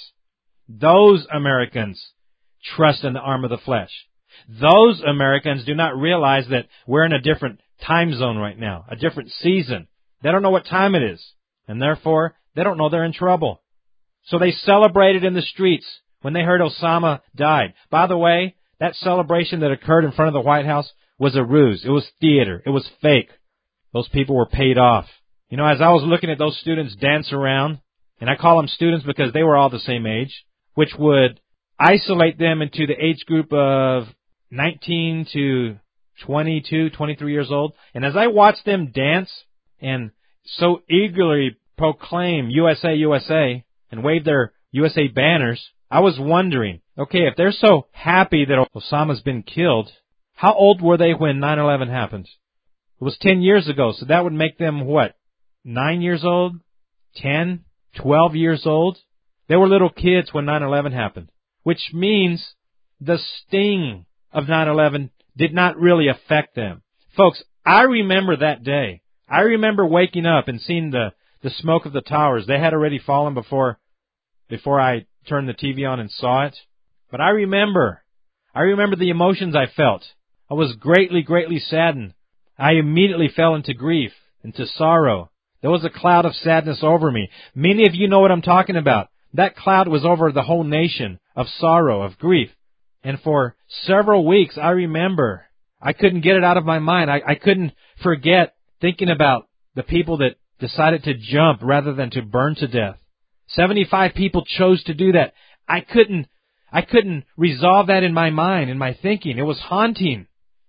Those Americans trust in the arm of the flesh. Those Americans do not realize that we're in a different time zone right now, a different season. They don't know what time it is, and therefore they don't know they're in trouble. So they celebrated in the streets when they heard Osama died. By the way, that celebration that occurred in front of the White House was a ruse. It was theater. It was fake. Those people were paid off. You know, as I was looking at those students dance around, and I call them students because they were all the same age, which would isolate them into the age group of nineteen to twenty-two, twenty-three years old. And as I watched them dance and so eagerly proclaim U S A, U S A, and wave their U S A banners, I was wondering, okay, if they're so happy that Osama's been killed, how old were they when nine eleven happened? It was ten years ago, so that would make them, what, nine years old? ten? twelve years old? They were little kids when nine eleven happened, which means the sting of nine eleven did not really affect them. Folks, I remember that day. I remember waking up and seeing the, the smoke of the towers. They had already fallen before before I turned the T V on and saw it. But I remember, I remember the emotions I felt. I was greatly, greatly saddened. I immediately fell into grief, into sorrow. There was a cloud of sadness over me. Many of you know what I'm talking about. That cloud was over the whole nation of sorrow, of grief. And for several weeks, I remember, I couldn't get it out of my mind. I, I couldn't forget thinking about the people that decided to jump rather than to burn to death. seventy-five people chose to do that. I couldn't, I couldn't resolve that in my mind, in my thinking. It was haunting.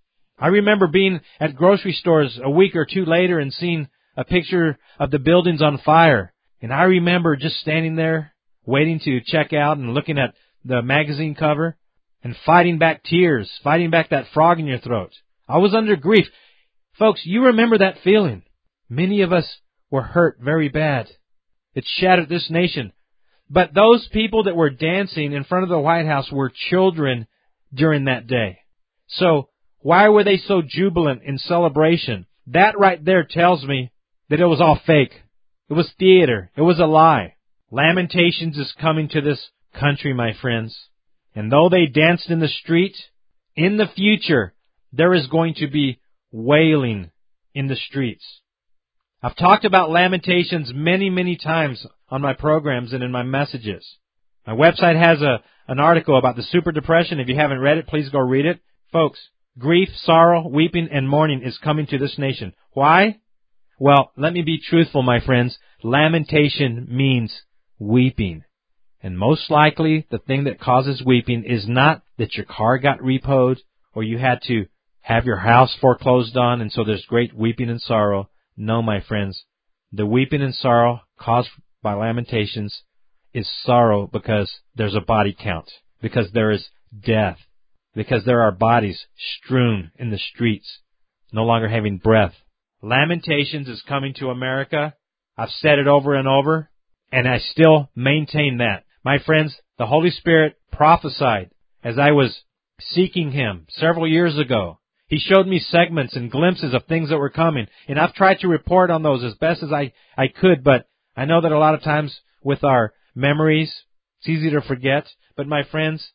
I remember being at grocery stores a week or two later and seeing a picture of the buildings on fire. And I remember just standing there, waiting to check out and looking at the magazine cover and fighting back tears, fighting back that frog in your throat. I was under grief. Folks, you remember that feeling. Many of us were hurt very bad. It shattered this nation. But those people that were dancing in front of the White House were children during that day. So why were they so jubilant in celebration? That right there tells me that it was all fake. It was theater. It was a lie. Lamentations is coming to this country, my friends. And though they danced in the street, in the future, there is going to be wailing in the streets. I've talked about Lamentations many, many times on my programs and in my messages. My website has a an article about the Super Depression. If you haven't read it, please go read it. Folks, grief, sorrow, weeping, and mourning is coming to this nation. Why? Well, let me be truthful, my friends. Lamentation means weeping. And most likely, the thing that causes weeping is not that your car got repoed or you had to have your house foreclosed on, and so there's great weeping and sorrow. No, my friends. The weeping and sorrow caused by Lamentations is sorrow because there's a body count, because there is death, because there are bodies strewn in the streets, no longer having breath. Lamentations is coming to America. I've said it over and over, and I still maintain that. My friends, the Holy Spirit prophesied as I was seeking Him several years ago. He showed me segments and glimpses of things that were coming, and I've tried to report on those as best as I, I could, but I know that a lot of times with our memories, it's easy to forget. But my friends,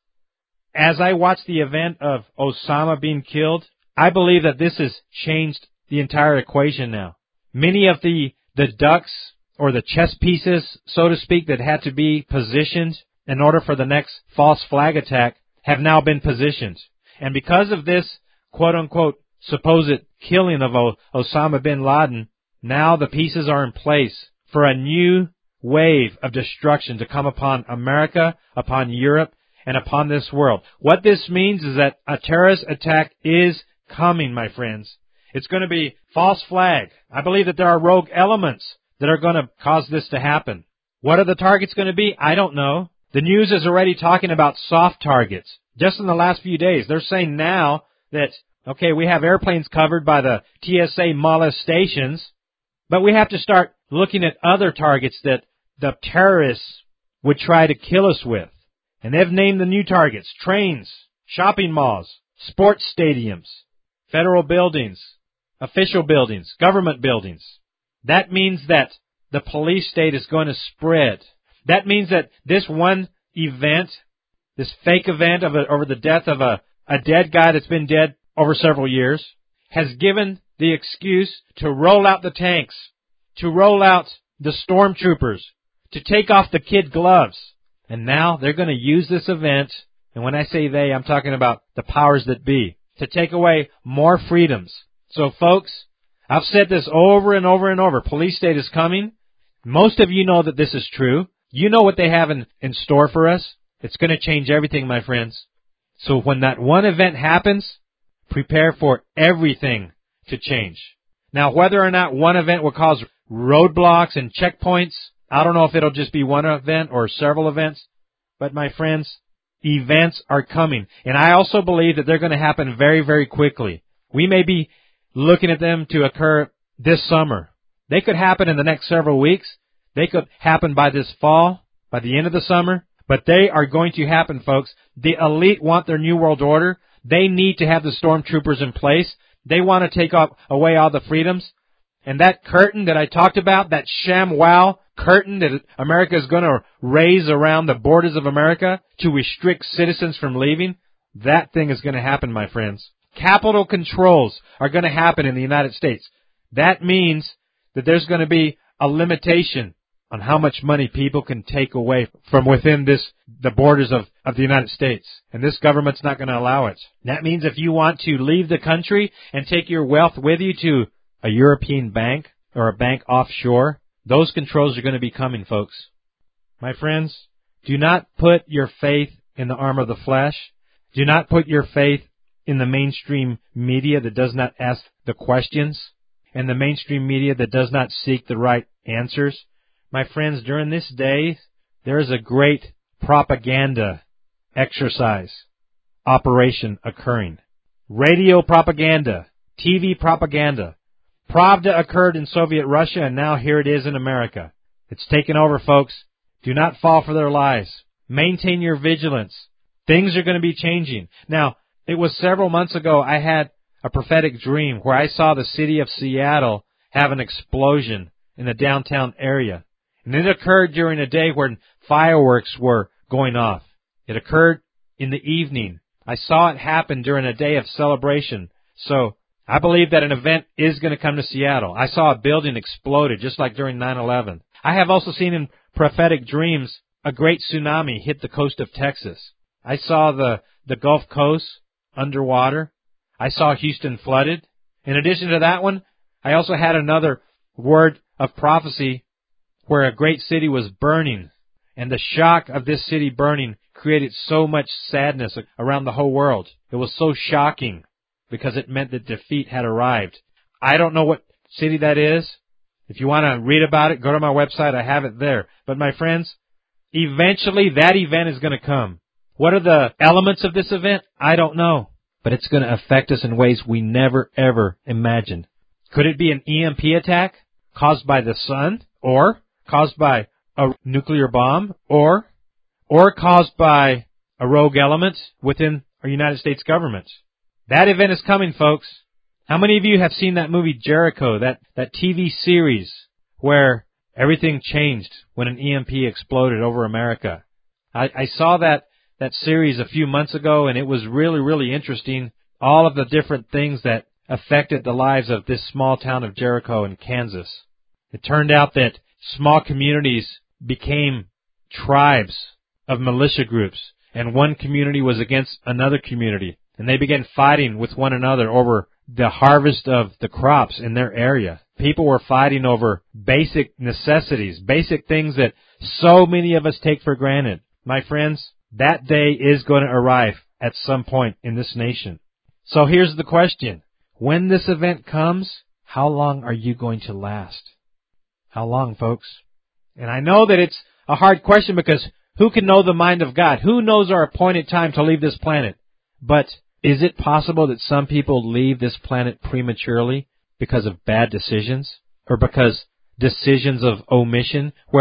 as I watched the event of Osama being killed, I believe that this has changed the entire equation now. Many of the, the ducks or the chess pieces, so to speak, that had to be positioned in order for the next false flag attack have now been positioned. And because of this quote-unquote supposed killing of o- Osama bin Laden, now the pieces are in place for a new wave of destruction to come upon America, upon Europe, and upon this world. What this means is that a terrorist attack is coming, my friends. It's going to be false flag. I believe that there are rogue elements that are going to cause this to happen. What are the targets going to be? I don't know. The news is already talking about soft targets. Just in the last few days, they're saying now that, okay, we have airplanes covered by the T S A molestations, but we have to start looking at other targets that the terrorists would try to kill us with. And they've named the new targets: trains, shopping malls, sports stadiums, federal buildings, official buildings, government buildings. That means that the police state is going to spread. That means that this one event, this fake event of a, over the death of a, a dead guy that's been dead over several years, has given the excuse to roll out the tanks, to roll out the stormtroopers, to take off the kid gloves. And now they're going to use this event, and when I say they, I'm talking about the powers that be, to take away more freedoms. So folks, I've said this over and over and over. Police state is coming. Most of you know that this is true. You know what they have in, in store for us. It's going to change everything, my friends. So when that one event happens, prepare for everything to change. Now, whether or not one event will cause roadblocks and checkpoints, I don't know if it'll just be one event or several events. But my friends, events are coming. And I also believe that they're going to happen very, very quickly. We may be looking at them to occur this summer. They could happen in the next several weeks. They could happen by this fall, by the end of the summer. But they are going to happen, folks. The elite want their New World Order. They need to have the stormtroopers in place. They want to take off, away all the freedoms. And that curtain that I talked about, that ShamWow curtain that America is going to raise around the borders of America to restrict citizens from leaving, that thing is going to happen, my friends. Capital controls are going to happen in the United States. That means that there's going to be a limitation on how much money people can take away from within this, the borders of, of the United States. And this government's not going to allow it. That means if you want to leave the country and take your wealth with you to a European bank or a bank offshore, those controls are going to be coming, folks. My friends, do not put your faith in the arm of the flesh. Do not put your faith in the mainstream media that does not ask the questions and the mainstream media that does not seek the right answers. My friends, during this day, there is a great propaganda exercise operation occurring. Radio propaganda, T V propaganda. Pravda occurred in Soviet Russia, and now here it is in America. It's taken over, folks. Do not fall for their lies. Maintain your vigilance. Things are going to be changing. Now, it was several months ago I had a prophetic dream where I saw the city of Seattle have an explosion in the downtown area. And it occurred during a day when fireworks were going off. It occurred in the evening. I saw it happen during a day of celebration. So I believe that an event is going to come to Seattle. I saw a building exploded just like during nine eleven. I have also seen in prophetic dreams a great tsunami hit the coast of Texas. I saw the, the Gulf Coast underwater. I saw Houston flooded. In addition to that one, I also had another word of prophecy where a great city was burning. And the shock of this city burning created so much sadness around the whole world. It was so shocking because it meant that defeat had arrived. I don't know what city that is. If you want to read about it, go to my website. I have it there. But my friends, eventually that event is going to come. What are the elements of this event? I don't know. But it's going to affect us in ways we never, ever imagined. Could it be an E M P attack caused by the sun? Or caused by a nuclear bomb? Or, or caused by a rogue element within our United States government? That event is coming, folks. How many of you have seen that movie Jericho, that, that T V series where everything changed when an E M P exploded over America? I, I saw that, that series a few months ago, and it was really, really interesting. All of the different things that affected the lives of this small town of Jericho in Kansas. It turned out that small communities became tribes of militia groups, and one community was against another community, and they began fighting with one another over the harvest of the crops in their area. People were fighting over basic necessities, basic things that so many of us take for granted. My friends, that day is going to arrive at some point in this nation. So here's the question. When this event comes, how long are you going to last? How long, folks? And I know that it's a hard question because who can know the mind of God? Who knows our appointed time to leave this planet? But is it possible that some people leave this planet prematurely because of bad decisions? Or because decisions of omission where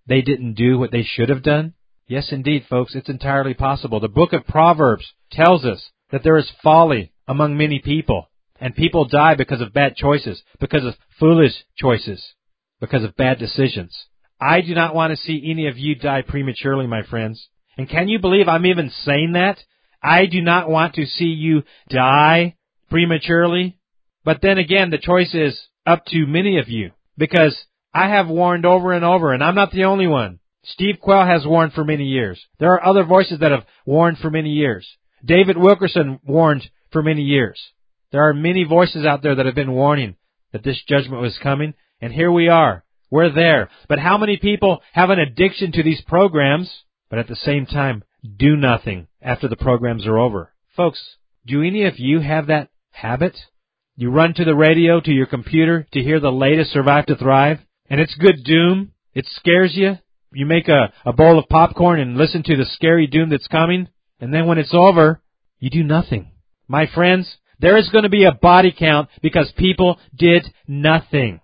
they didn't do what they should have done? Yes, indeed, folks, it's entirely possible. The book of Proverbs tells us that there is folly among many people, and people die because of bad choices, because of foolish choices, because of bad decisions. I do not want to see any of you die prematurely, my friends. And can you believe I'm even saying that? I do not want to see you die prematurely. But then again, the choice is up to many of you, because I have warned over and over, and I'm not the only one. Steve Quayle has warned for many years. There are other voices that have warned for many years. David Wilkerson warned for many years. There are many voices out there that have been warning that this judgment was coming, and here we are. We're there. But how many people have an addiction to these programs, but at the same time do nothing after the programs are over? Folks, do any of you have that habit? You run to the radio, to your computer, to hear the latest Survive to Thrive, and it's good doom. It scares you. You make a, a bowl of popcorn and listen to the scary doom that's coming, and then when it's over, you do nothing. My friends, there is going to be a body count because people did nothing.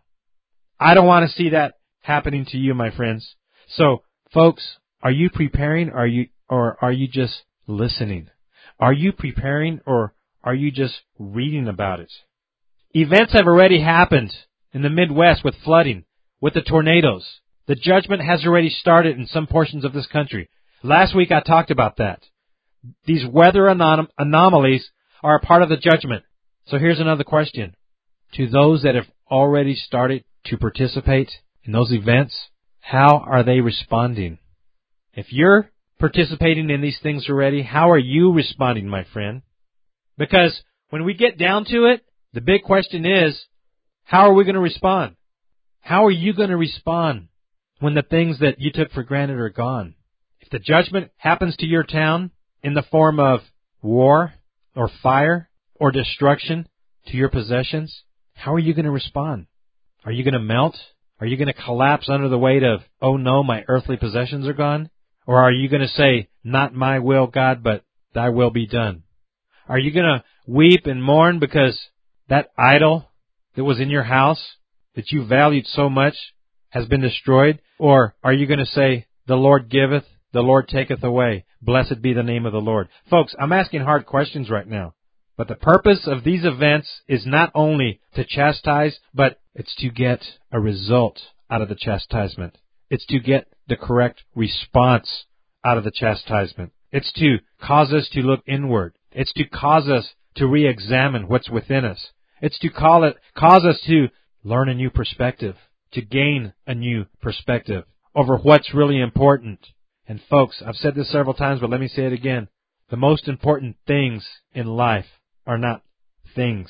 I don't want to see that happening to you, my friends. So, folks, are you preparing, or are you, or are you just listening? Are you preparing, or are you just reading about it? Events have already happened in the Midwest with flooding, with the tornadoes. The judgment has already started in some portions of this country. Last week I talked about that. These weather anom- anomalies are a part of the judgment. So here's another question. To those that have already started to participate in those events, how are they responding? If you're participating in these things already, how are you responding, my friend? Because when we get down to it, the big question is, how are we going to respond? How are you going to respond when the things that you took for granted are gone? If the judgment happens to your town in the form of war or fire or destruction to your possessions, how are you going to respond? Are you going to melt? Are you going to collapse under the weight of, oh no, my earthly possessions are gone? Or are you going to say, not my will, God, but thy will be done? Are you going to weep and mourn because that idol that was in your house that you valued so much has been destroyed? Or are you going to say, the Lord giveth, the Lord taketh away, blessed be the name of the Lord? Folks, I'm asking hard questions right now. But the purpose of these events is not only to chastise, but it's to get a result out of the chastisement. It's to get the correct response out of the chastisement. It's to cause us to look inward. It's to cause us to re-examine what's within us. It's to call it, cause us to learn a new perspective, to gain a new perspective over what's really important. And folks, I've said this several times, but let me say it again. The most important things in life are not things.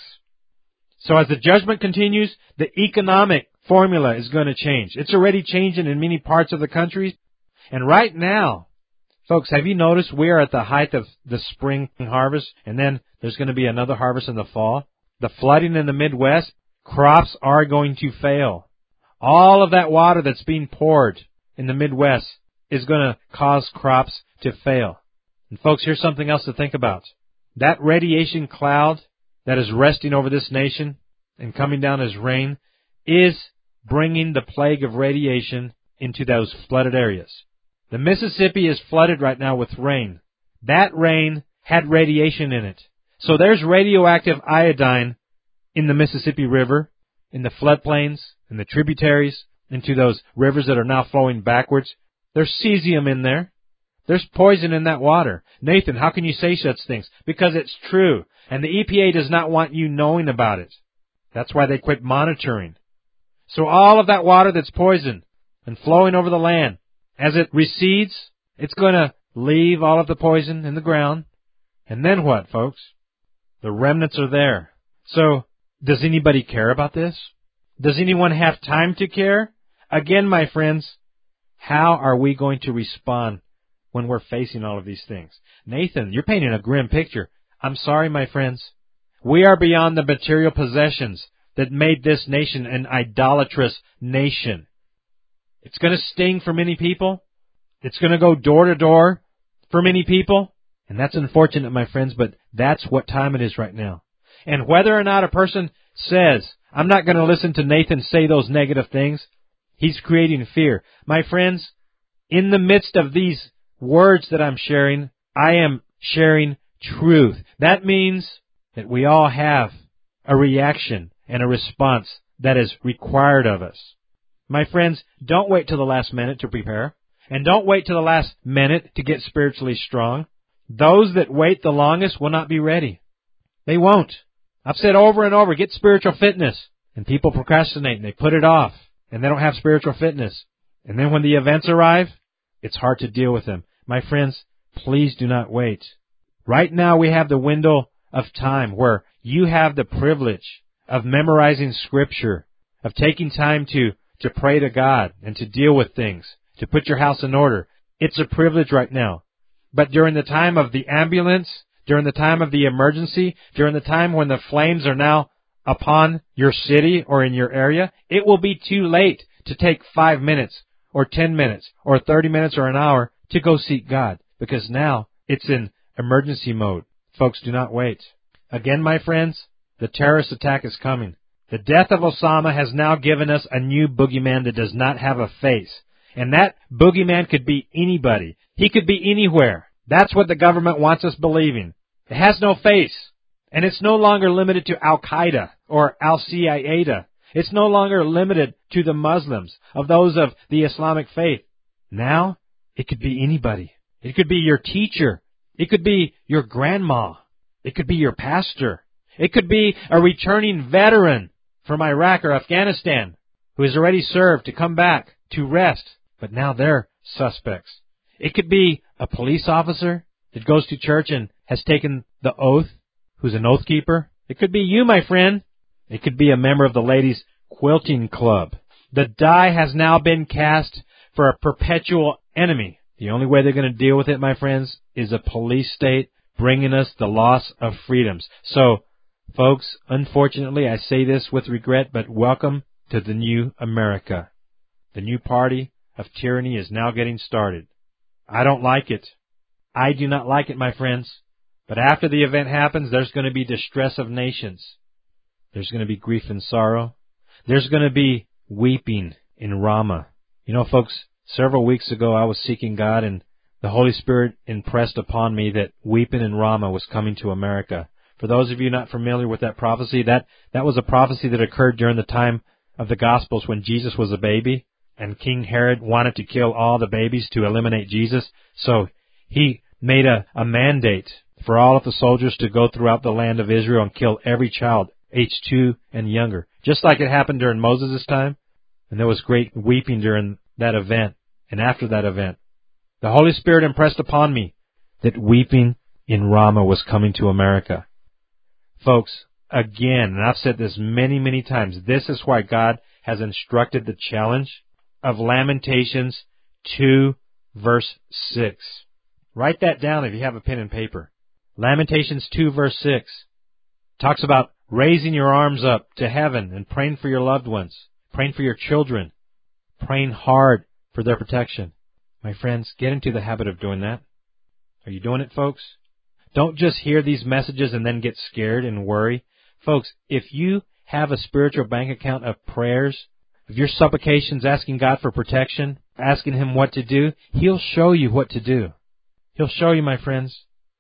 So as the judgment continues, the economic formula is going to change. It's already changing in many parts of the country. And right now, folks, have you noticed we are at the height of the spring harvest, and then there's going to be another harvest in the fall? The flooding in the Midwest, crops are going to fail. All of that water that's being poured in the Midwest is going to cause crops to fail. And folks, here's something else to think about. That radiation cloud that is resting over this nation and coming down as rain is bringing the plague of radiation into those flooded areas. The Mississippi is flooded right now with rain. That rain had radiation in it. So there's radioactive iodine in the Mississippi River, in the floodplains, in the tributaries, into those rivers that are now flowing backwards. There's cesium in there. There's poison in that water. Nathan, how can you say such things? Because it's true. And the E P A does not want you knowing about it. That's why they quit monitoring. So all of that water that's poisoned and flowing over the land, as it recedes, it's going to leave all of the poison in the ground. And then what, folks? The remnants are there. So, does anybody care about this? Does anyone have time to care? Again, my friends, how are we going to respond when we're facing all of these things? Nathan, you're painting a grim picture. I'm sorry, my friends. We are beyond the material possessions that made this nation an idolatrous nation. It's going to sting for many people. It's going to go door to door for many people. And that's unfortunate, my friends, but that's what time it is right now. And whether or not a person says, I'm not going to listen to Nathan say those negative things, he's creating fear. My friends, In the midst of these words that I'm sharing, I am sharing truth. That means that we all have a reaction and a response that is required of us. My friends, don't wait till the last minute to prepare. And don't wait till the last minute to get spiritually strong. Those that wait the longest will not be ready. They won't. I've said over and over, get spiritual fitness. And people procrastinate and they put it off. And they don't have spiritual fitness. And then when the events arrive, it's hard to deal with them. My friends, please do not wait. Right now we have the window of time where you have the privilege of memorizing Scripture, of taking time to, to pray to God and to deal with things, to put your house in order. It's a privilege right now. But during the time of the ambulance, during the time of the emergency, during the time when the flames are now upon your city or in your area, it will be too late to take five minutes or ten minutes or thirty minutes or an hour to go seek God, because now it's in emergency mode. Folks, do not wait. Again, my friends, the terrorist attack is coming. The death of Osama has now given us a new boogeyman that does not have a face. And that boogeyman could be anybody. He could be anywhere. That's what the government wants us believing. It has no face. And it's no longer limited to Al-Qaeda or Al-Qaeda. It's no longer limited to the Muslims, of those of the Islamic faith. Now, it could be anybody. It could be your teacher. It could be your grandma. It could be your pastor. It could be a returning veteran from Iraq or Afghanistan who has already served to come back to rest, but now they're suspects. It could be a police officer that goes to church and has taken the oath, who's an oath keeper. It could be you, my friend. It could be a member of the ladies' quilting club. The die has now been cast for a perpetual enemy. The only way they're going to deal with it, my friends, is a police state bringing us the loss of freedoms. So, folks, unfortunately, I say this with regret, but welcome to the new America. The new party of tyranny is now getting started. I don't like it. I do not like it, my friends. But after the event happens, there's going to be distress of nations. There's going to be grief and sorrow. There's going to be weeping in Ramah. You know, folks, several weeks ago I was seeking God, and the Holy Spirit impressed upon me that weeping in Ramah was coming to America. For those of you not familiar with that prophecy, that, that was a prophecy that occurred during the time of the Gospels when Jesus was a baby, and King Herod wanted to kill all the babies to eliminate Jesus. So he made a, a mandate for all of the soldiers to go throughout the land of Israel and kill every child, age two and younger, just like it happened during Moses' time. And there was great weeping during that event and after that event. The Holy Spirit impressed upon me that weeping in Ramah was coming to America. Folks, again, and I've said this many, many times, this is why God has instructed the challenge of Lamentations two, verse six. Write that down if you have a pen and paper. Lamentations two, verse six talks about raising your arms up to heaven and praying for your loved ones, praying for your children, praying hard for their protection. My friends, get into the habit of doing that. Are you doing it, folks? Don't just hear these messages and then get scared and worry. Folks, if you have a spiritual bank account of prayers, of your supplications asking God for protection, asking Him what to do, He'll show you what to do. He'll show you, my friends.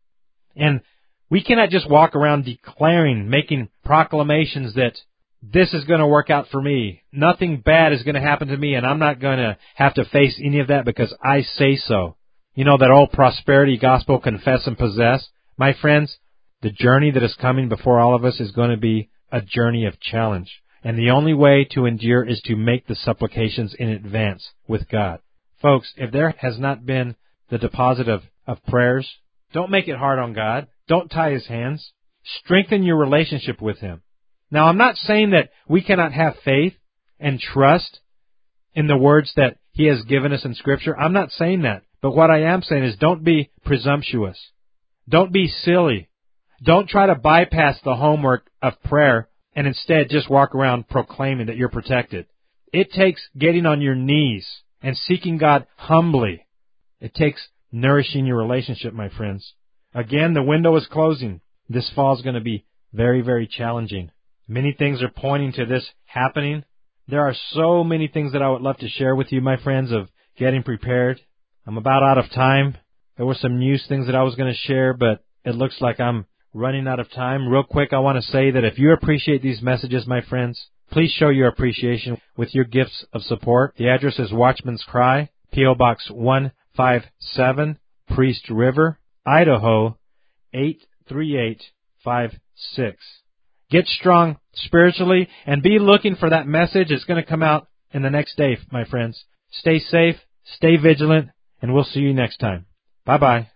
And we cannot just walk around declaring, making proclamations that this is going to work out for me. Nothing bad is going to happen to me, and I'm not going to have to face any of that because I say so. You know that old prosperity gospel, confess and possess? My friends, the journey that is coming before all of us is going to be a journey of challenge. And the only way to endure is to make the supplications in advance with God. Folks, if there has not been the deposit of, of prayers, don't make it hard on God. Don't tie His hands. Strengthen your relationship with Him. Now, I'm not saying that we cannot have faith and trust in the words that He has given us in Scripture. I'm not saying that. But what I am saying is don't be presumptuous. Don't be silly. Don't try to bypass the homework of prayer and instead just walk around proclaiming that you're protected. It takes getting on your knees and seeking God humbly. It takes nourishing your relationship, my friends. Again, the window is closing. This fall is going to be very, very challenging. Many things are pointing to this happening. There are so many things that I would love to share with you, my friends, of getting prepared. I'm about out of time. There were some news things that I was going to share, but it looks like I'm running out of time. Real quick, I want to say that if you appreciate these messages, my friends, please show your appreciation with your gifts of support. The address is Watchman's Cry, P O Box one five seven, Priest River, Idaho, eight three eight five six. Get strong spiritually and be looking for that message. It's going to come out in the next day, my friends. Stay safe, stay vigilant, and we'll see you next time. Bye-bye.